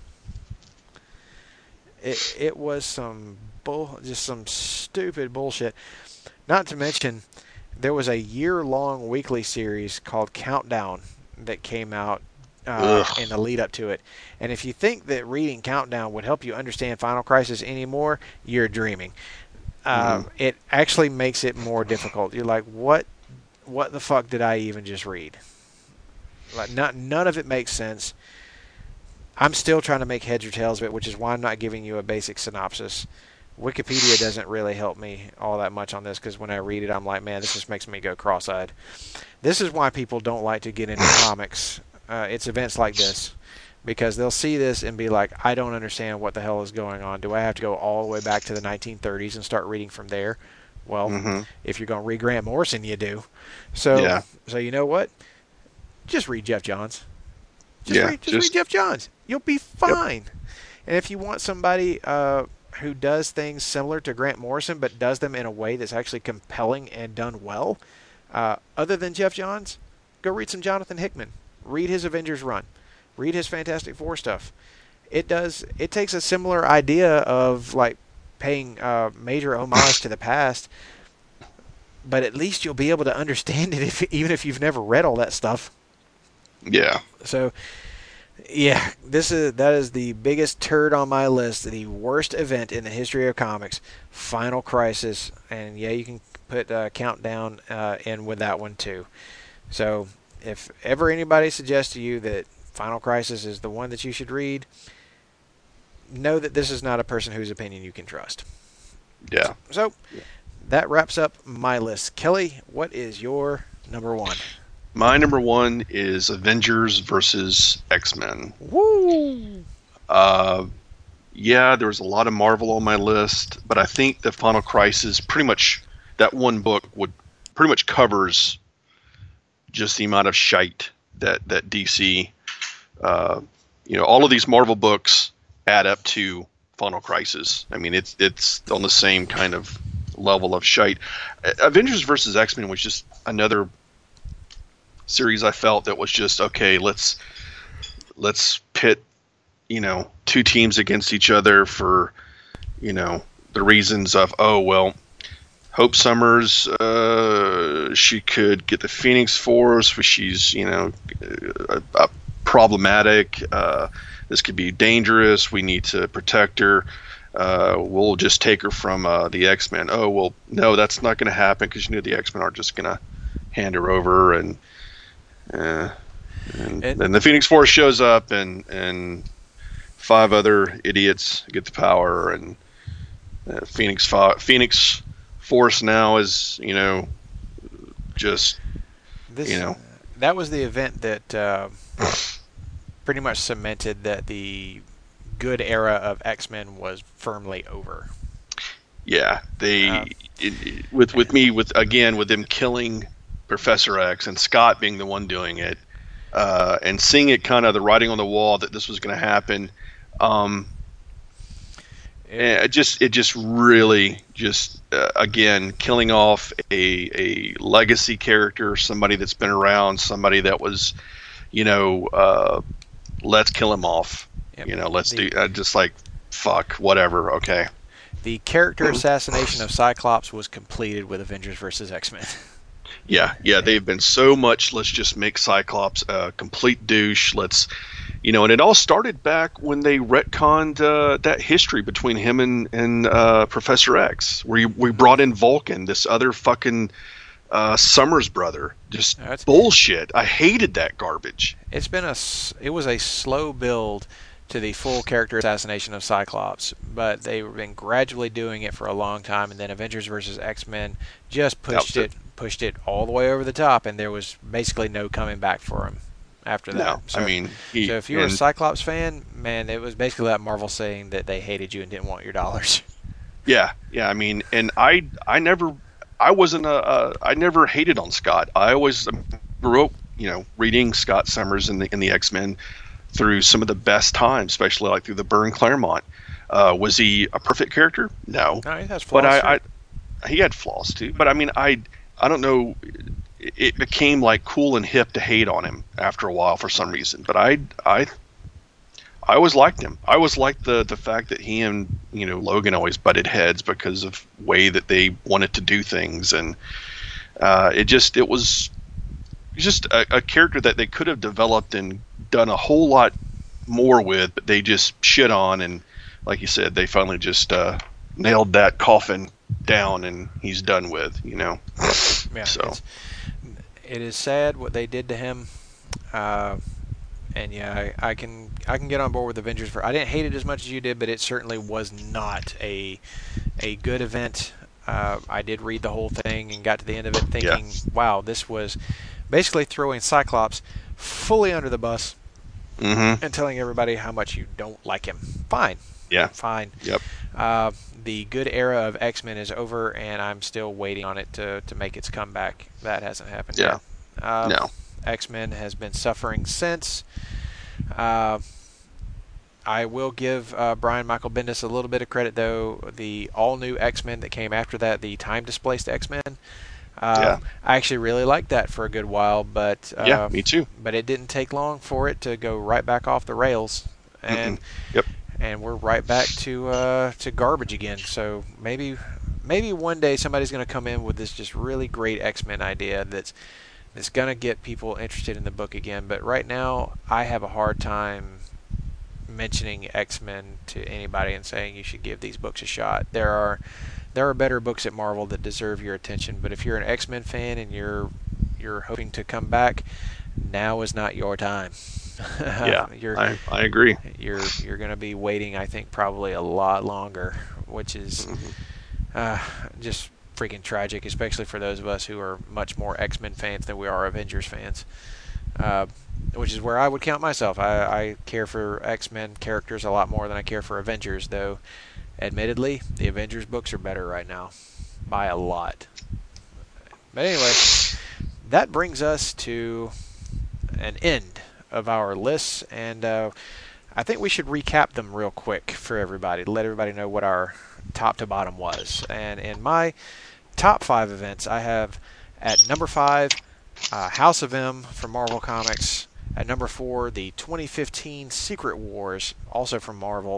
it it was some bull, just some stupid bullshit. Not to mention, there was a year-long weekly series called Countdown that came out uh, in the lead up to it. And if you think that reading Countdown would help you understand Final Crisis anymore, you're dreaming. Um, mm-hmm. It actually makes it more difficult. You're like, what? What the fuck did I even just read? Like, not, none of it makes sense. I'm still trying to make heads or tails of it, which is why I'm not giving you a basic synopsis. Wikipedia doesn't really help me all that much on this, because when I read it, I'm like, man, this just makes me go cross-eyed. This is why people don't like to get into comics. Uh, it's events like this, because they'll see this and be like, I don't understand what the hell is going on. Do I have to go all the way back to the nineteen thirties and start reading from there? Well, mm-hmm. if you're going to read Grant Morrison, you do. So, yeah. so you know what? Just read Jeff Johns. Just, yeah, read, just, just read Jeff Johns. You'll be fine. Yep. And if you want somebody uh, who does things similar to Grant Morrison, but does them in a way that's actually compelling and done well, uh, other than Jeff Johns, go read some Jonathan Hickman. Read his Avengers run. Read his Fantastic Four stuff. It does. It takes a similar idea of like paying uh, major homage to the past, but at least you'll be able to understand it, if, even if you've never read all that stuff. Yeah. So, yeah, this is that is the biggest turd on my list. The worst event in the history of comics, Final Crisis, and yeah, you can put uh, Countdown uh, in with that one too. So, if ever anybody suggests to you that Final Crisis is the one that you should read, know that this is not a person whose opinion you can trust. Yeah. So, that wraps up my list. Kelly, what is your number one? My number one is Avengers versus X-Men. Woo! Uh, yeah, there was a lot of Marvel on my list, but I think the Final Crisis, pretty much, that one book would pretty much covers just the amount of shite that, that D C, uh, you know, all of these Marvel books add up to Final Crisis. I mean, it's it's on the same kind of level of shite. Avengers versus X-Men was just another series I felt that was just, okay, let's let's pit, you know, two teams against each other for, you know, the reasons of, oh, well, Hope Summers, uh, she could get the Phoenix Force, but she's, you know, uh, uh, problematic. Uh, this could be dangerous. We need to protect her. Uh, we'll just take her from uh, the X-Men. Oh, well, no, that's not going to happen, because you know the X-Men aren't just going to hand her over. And Uh, and then the Phoenix Force shows up, and, and five other idiots get the power, and uh, Phoenix Fo- Phoenix Force now is, you know, just, this, you know. That was the event that uh, pretty much cemented that the good era of X-Men was firmly over. Yeah, they uh, it, it, with with me with again with them killing Professor X and Scott being the one doing it, uh, and seeing it kind of the writing on the wall that this was going to happen. Um, it just it just really just uh, again killing off a a legacy character, somebody that's been around, somebody that was, you know, uh, let's kill him off. Yep. You know, let's the, do uh, just like fuck whatever. Okay. The character assassination of Cyclops was completed with Avengers versus X-Men. Yeah, yeah, they've been so much, let's just make Cyclops a complete douche. Let's, you know, and it all started back when they retconned uh, that history between him and, and uh, Professor X, where you, we brought in Vulcan, this other fucking uh, Summers brother. Just That's, bullshit. I hated that garbage. It's been a, it was a slow build to the full character assassination of Cyclops, but they've been gradually doing it for a long time, and then Avengers versus X-Men just pushed it, pushed it all the way over the top, and there was basically no coming back for him after that. No, so, I mean, he, so if you were a Cyclops fan, man, it was basically that Marvel saying that they hated you and didn't want your dollars. Yeah, yeah, I mean, and I, I never, I wasn't a, a I never hated on Scott. I always grew up, you know, reading Scott Summers in the in the X-Men through some of the best times, especially like through the Byrne Claremont. Uh, was he a perfect character? No, no he has flaws. But I, I, he had flaws too. But I mean, I, I don't know. It became like cool and hip to hate on him after a while for some reason. But I, I, I always liked him. I always liked the the fact that he and you know Logan always butted heads because of way that they wanted to do things, and uh, it just it was just a, a character that they could have developed and done a whole lot more with, but they just shit on, and like you said, they finally just uh, nailed that coffin down, and he's done with, you know. Yeah, so it's, it is sad what they did to him. Uh, And yeah, I, I can I can get on board with Avengers. For I didn't hate it as much as you did, but it certainly was not a a good event. Uh, I did read the whole thing and got to the end of it thinking, yeah. wow, this was basically throwing Cyclops fully under the bus mm-hmm. and telling everybody how much you don't like him. Fine. Yeah. Fine. Yep. Uh, the good era of X-Men is over, and I'm still waiting on it to, to make its comeback. That hasn't happened yeah. yet. Um, no. X-Men has been suffering since. Uh, I will give uh, Brian Michael Bendis a little bit of credit, though. The all-new X-Men that came after that, the time-displaced X-Men, uh, yeah. I actually really liked that for a good while. But uh, yeah, me too. But it didn't take long for it to go right back off the rails, and Mm-mm. yep. and we're right back to uh, to garbage again. So maybe maybe one day somebody's going to come in with this just really great X-Men idea that's It's going to get people interested in the book again, but right now I have a hard time mentioning X-Men to anybody and saying you should give these books a shot. There are there are better books at Marvel that deserve your attention, but if you're an X-Men fan and you're you're hoping to come back, now is not your time. yeah, you're, I, I agree. You're you're going to be waiting, I think, probably a lot longer, which is mm-hmm. uh, just freaking tragic, especially for those of us who are much more X-Men fans than we are Avengers fans, uh, which is where I would count myself. I, I care for X-Men characters a lot more than I care for Avengers, though admittedly the Avengers books are better right now by a lot. But anyway, that brings us to an end of our lists, and uh, I think we should recap them real quick for everybody to let everybody know what our top to bottom was. And in my top five events, I have at number five uh, House of M from Marvel Comics. At number four, the twenty fifteen Secret Wars, also from Marvel.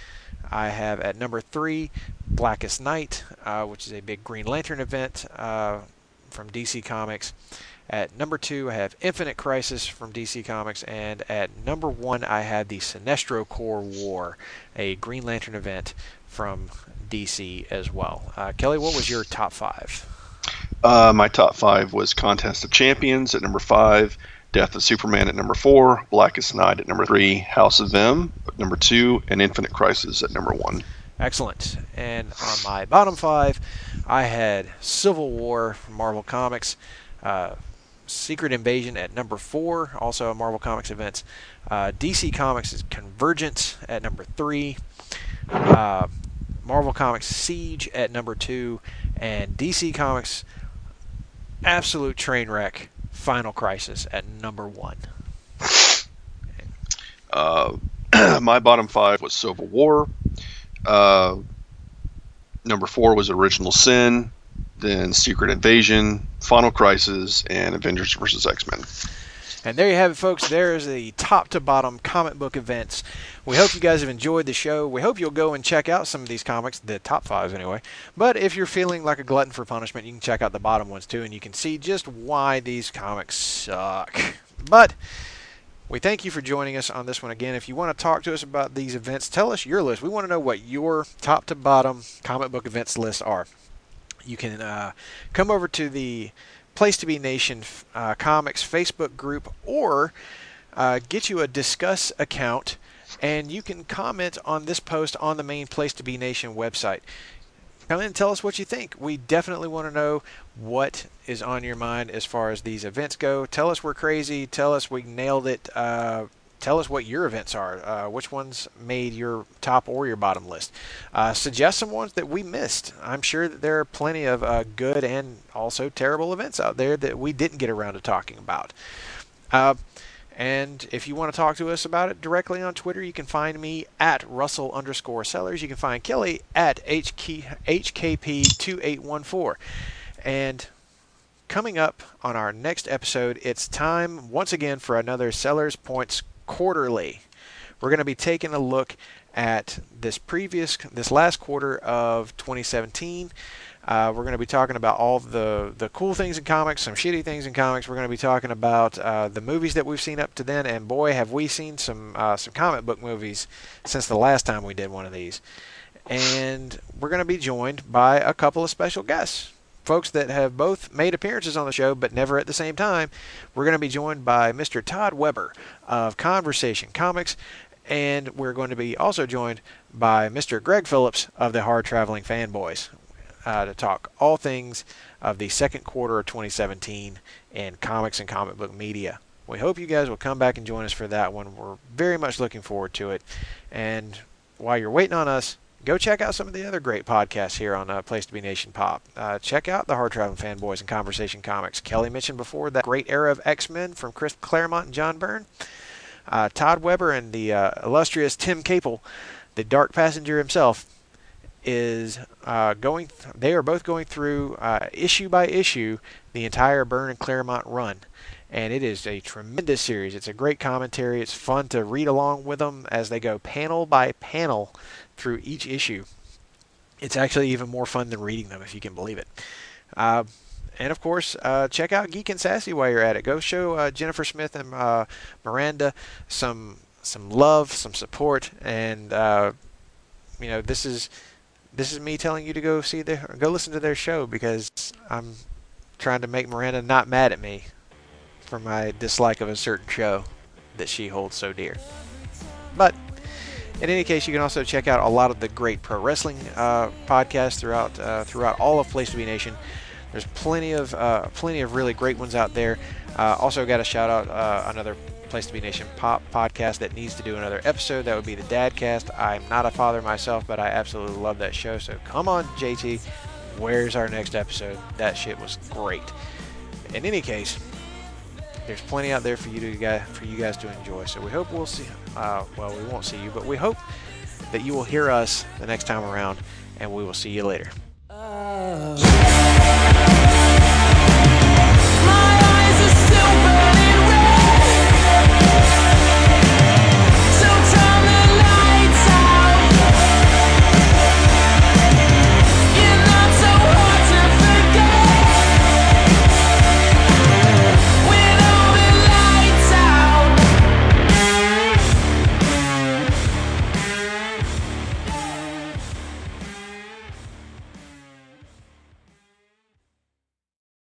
I have at number three Blackest Night, uh, which is a big Green Lantern event uh, from D C Comics. At number two, I have Infinite Crisis from D C Comics, and at number one, I have the Sinestro Corps War, a Green Lantern event from D C as well. Uh, Kelly, what was your top five? Uh, my top five was Contest of Champions at number five, Death of Superman at number four, Blackest Night at number three, House of M at number two, and Infinite Crisis at number one. Excellent. And on my bottom five, I had Civil War from Marvel Comics, uh, Secret Invasion at number four, also a Marvel Comics event. Uh, D C Comics is Convergence at number three. Uh, Marvel Comics Siege at number two, and D C Comics Absolute Trainwreck Final Crisis at number one. Uh, my bottom five was Civil War. Uh, number four was Original Sin, then Secret Invasion, Final Crisis, and Avengers versus X-Men. And there you have it, folks. There's the top to bottom comic book events. We hope you guys have enjoyed the show. We hope you'll go and check out some of these comics, the top five anyway. But if you're feeling like a glutton for punishment, you can check out the bottom ones too, and you can see just why these comics suck. But we thank you for joining us on this one again. If you want to talk to us about these events, tell us your list. We want to know what your top to bottom comic book events lists are. You can uh, come over to the Place to Be Nation uh, Comics Facebook group, or uh, get you a Discuss account, and you can comment on this post on the main Place to Be Nation website. Come in and tell us what you think. We definitely want to know what is on your mind as far as these events go. Tell us we're crazy. Tell us we nailed it. Uh, tell us what your events are. Uh, which ones made your top or your bottom list? Uh, suggest some ones that we missed. I'm sure that there are plenty of uh, good and also terrible events out there that we didn't get around to talking about. Uh, and if you want to talk to us about it directly on Twitter, you can find me at Russell underscore Sellers. You can find Kelly at H K P two eight one four. And coming up on our next episode, it's time once again for another Sellers Points Quarterly. We're going to be taking a look at this previous, this last quarter of twenty seventeen. Uh, we're going to be talking about all the the cool things in comics, some shitty things in comics. We're going to be talking about uh, the movies that we've seen up to then, and boy, have we seen some uh, some comic book movies since the last time we did one of these. And we're going to be joined by a couple of special guests. Folks that have both made appearances on the show, but never at the same time. We're going to be joined by Mister Todd Weber of Conversation Comics, and we're going to be also joined by Mister Greg Phillips of the Hard Traveling Fanboys uh, to talk all things of the second quarter of twenty seventeen in comics and comic book media. We hope you guys will come back and join us for that one. We're very much looking forward to it. And while you're waiting on us, go check out some of the other great podcasts here on uh, Place to Be Nation Pop. Uh, check out the Hard Traveling Fanboys and Conversation Comics. Kelly mentioned before that great era of X-Men from Chris Claremont and John Byrne. Uh, Todd Weber and the uh, illustrious Tim Capel, the Dark Passenger himself, is uh, going. Th- they are both going through uh, issue by issue the entire Byrne and Claremont run. And it is a tremendous series. It's a great commentary. It's fun to read along with them as they go panel by panel through each issue. It's actually even more fun than reading them, if you can believe it. Uh, and of course, uh, check out Geek and Sassy while you're at it. Go show uh, Jennifer Smith and uh, Miranda some some love, some support, and uh, you know this is this is me telling you to go see their go listen to their show, because I'm trying to make Miranda not mad at me for my dislike of a certain show that she holds so dear. But in any case, you can also check out a lot of the great pro wrestling uh, podcasts throughout uh, throughout all of Place to Be Nation. There's plenty of uh, plenty of really great ones out there. Uh, also, got to shout out uh, another Place to Be Nation pop podcast that needs to do another episode. That would be the Dadcast. I'm not a father myself, but I absolutely love that show. So come on, J T, where's our next episode? That shit was great. In any case, there's plenty out there for you to guys, for you guys to enjoy. So we hope we'll see. Uh, well, we won't see you, but we hope that you will hear us the next time around, and we will see you later.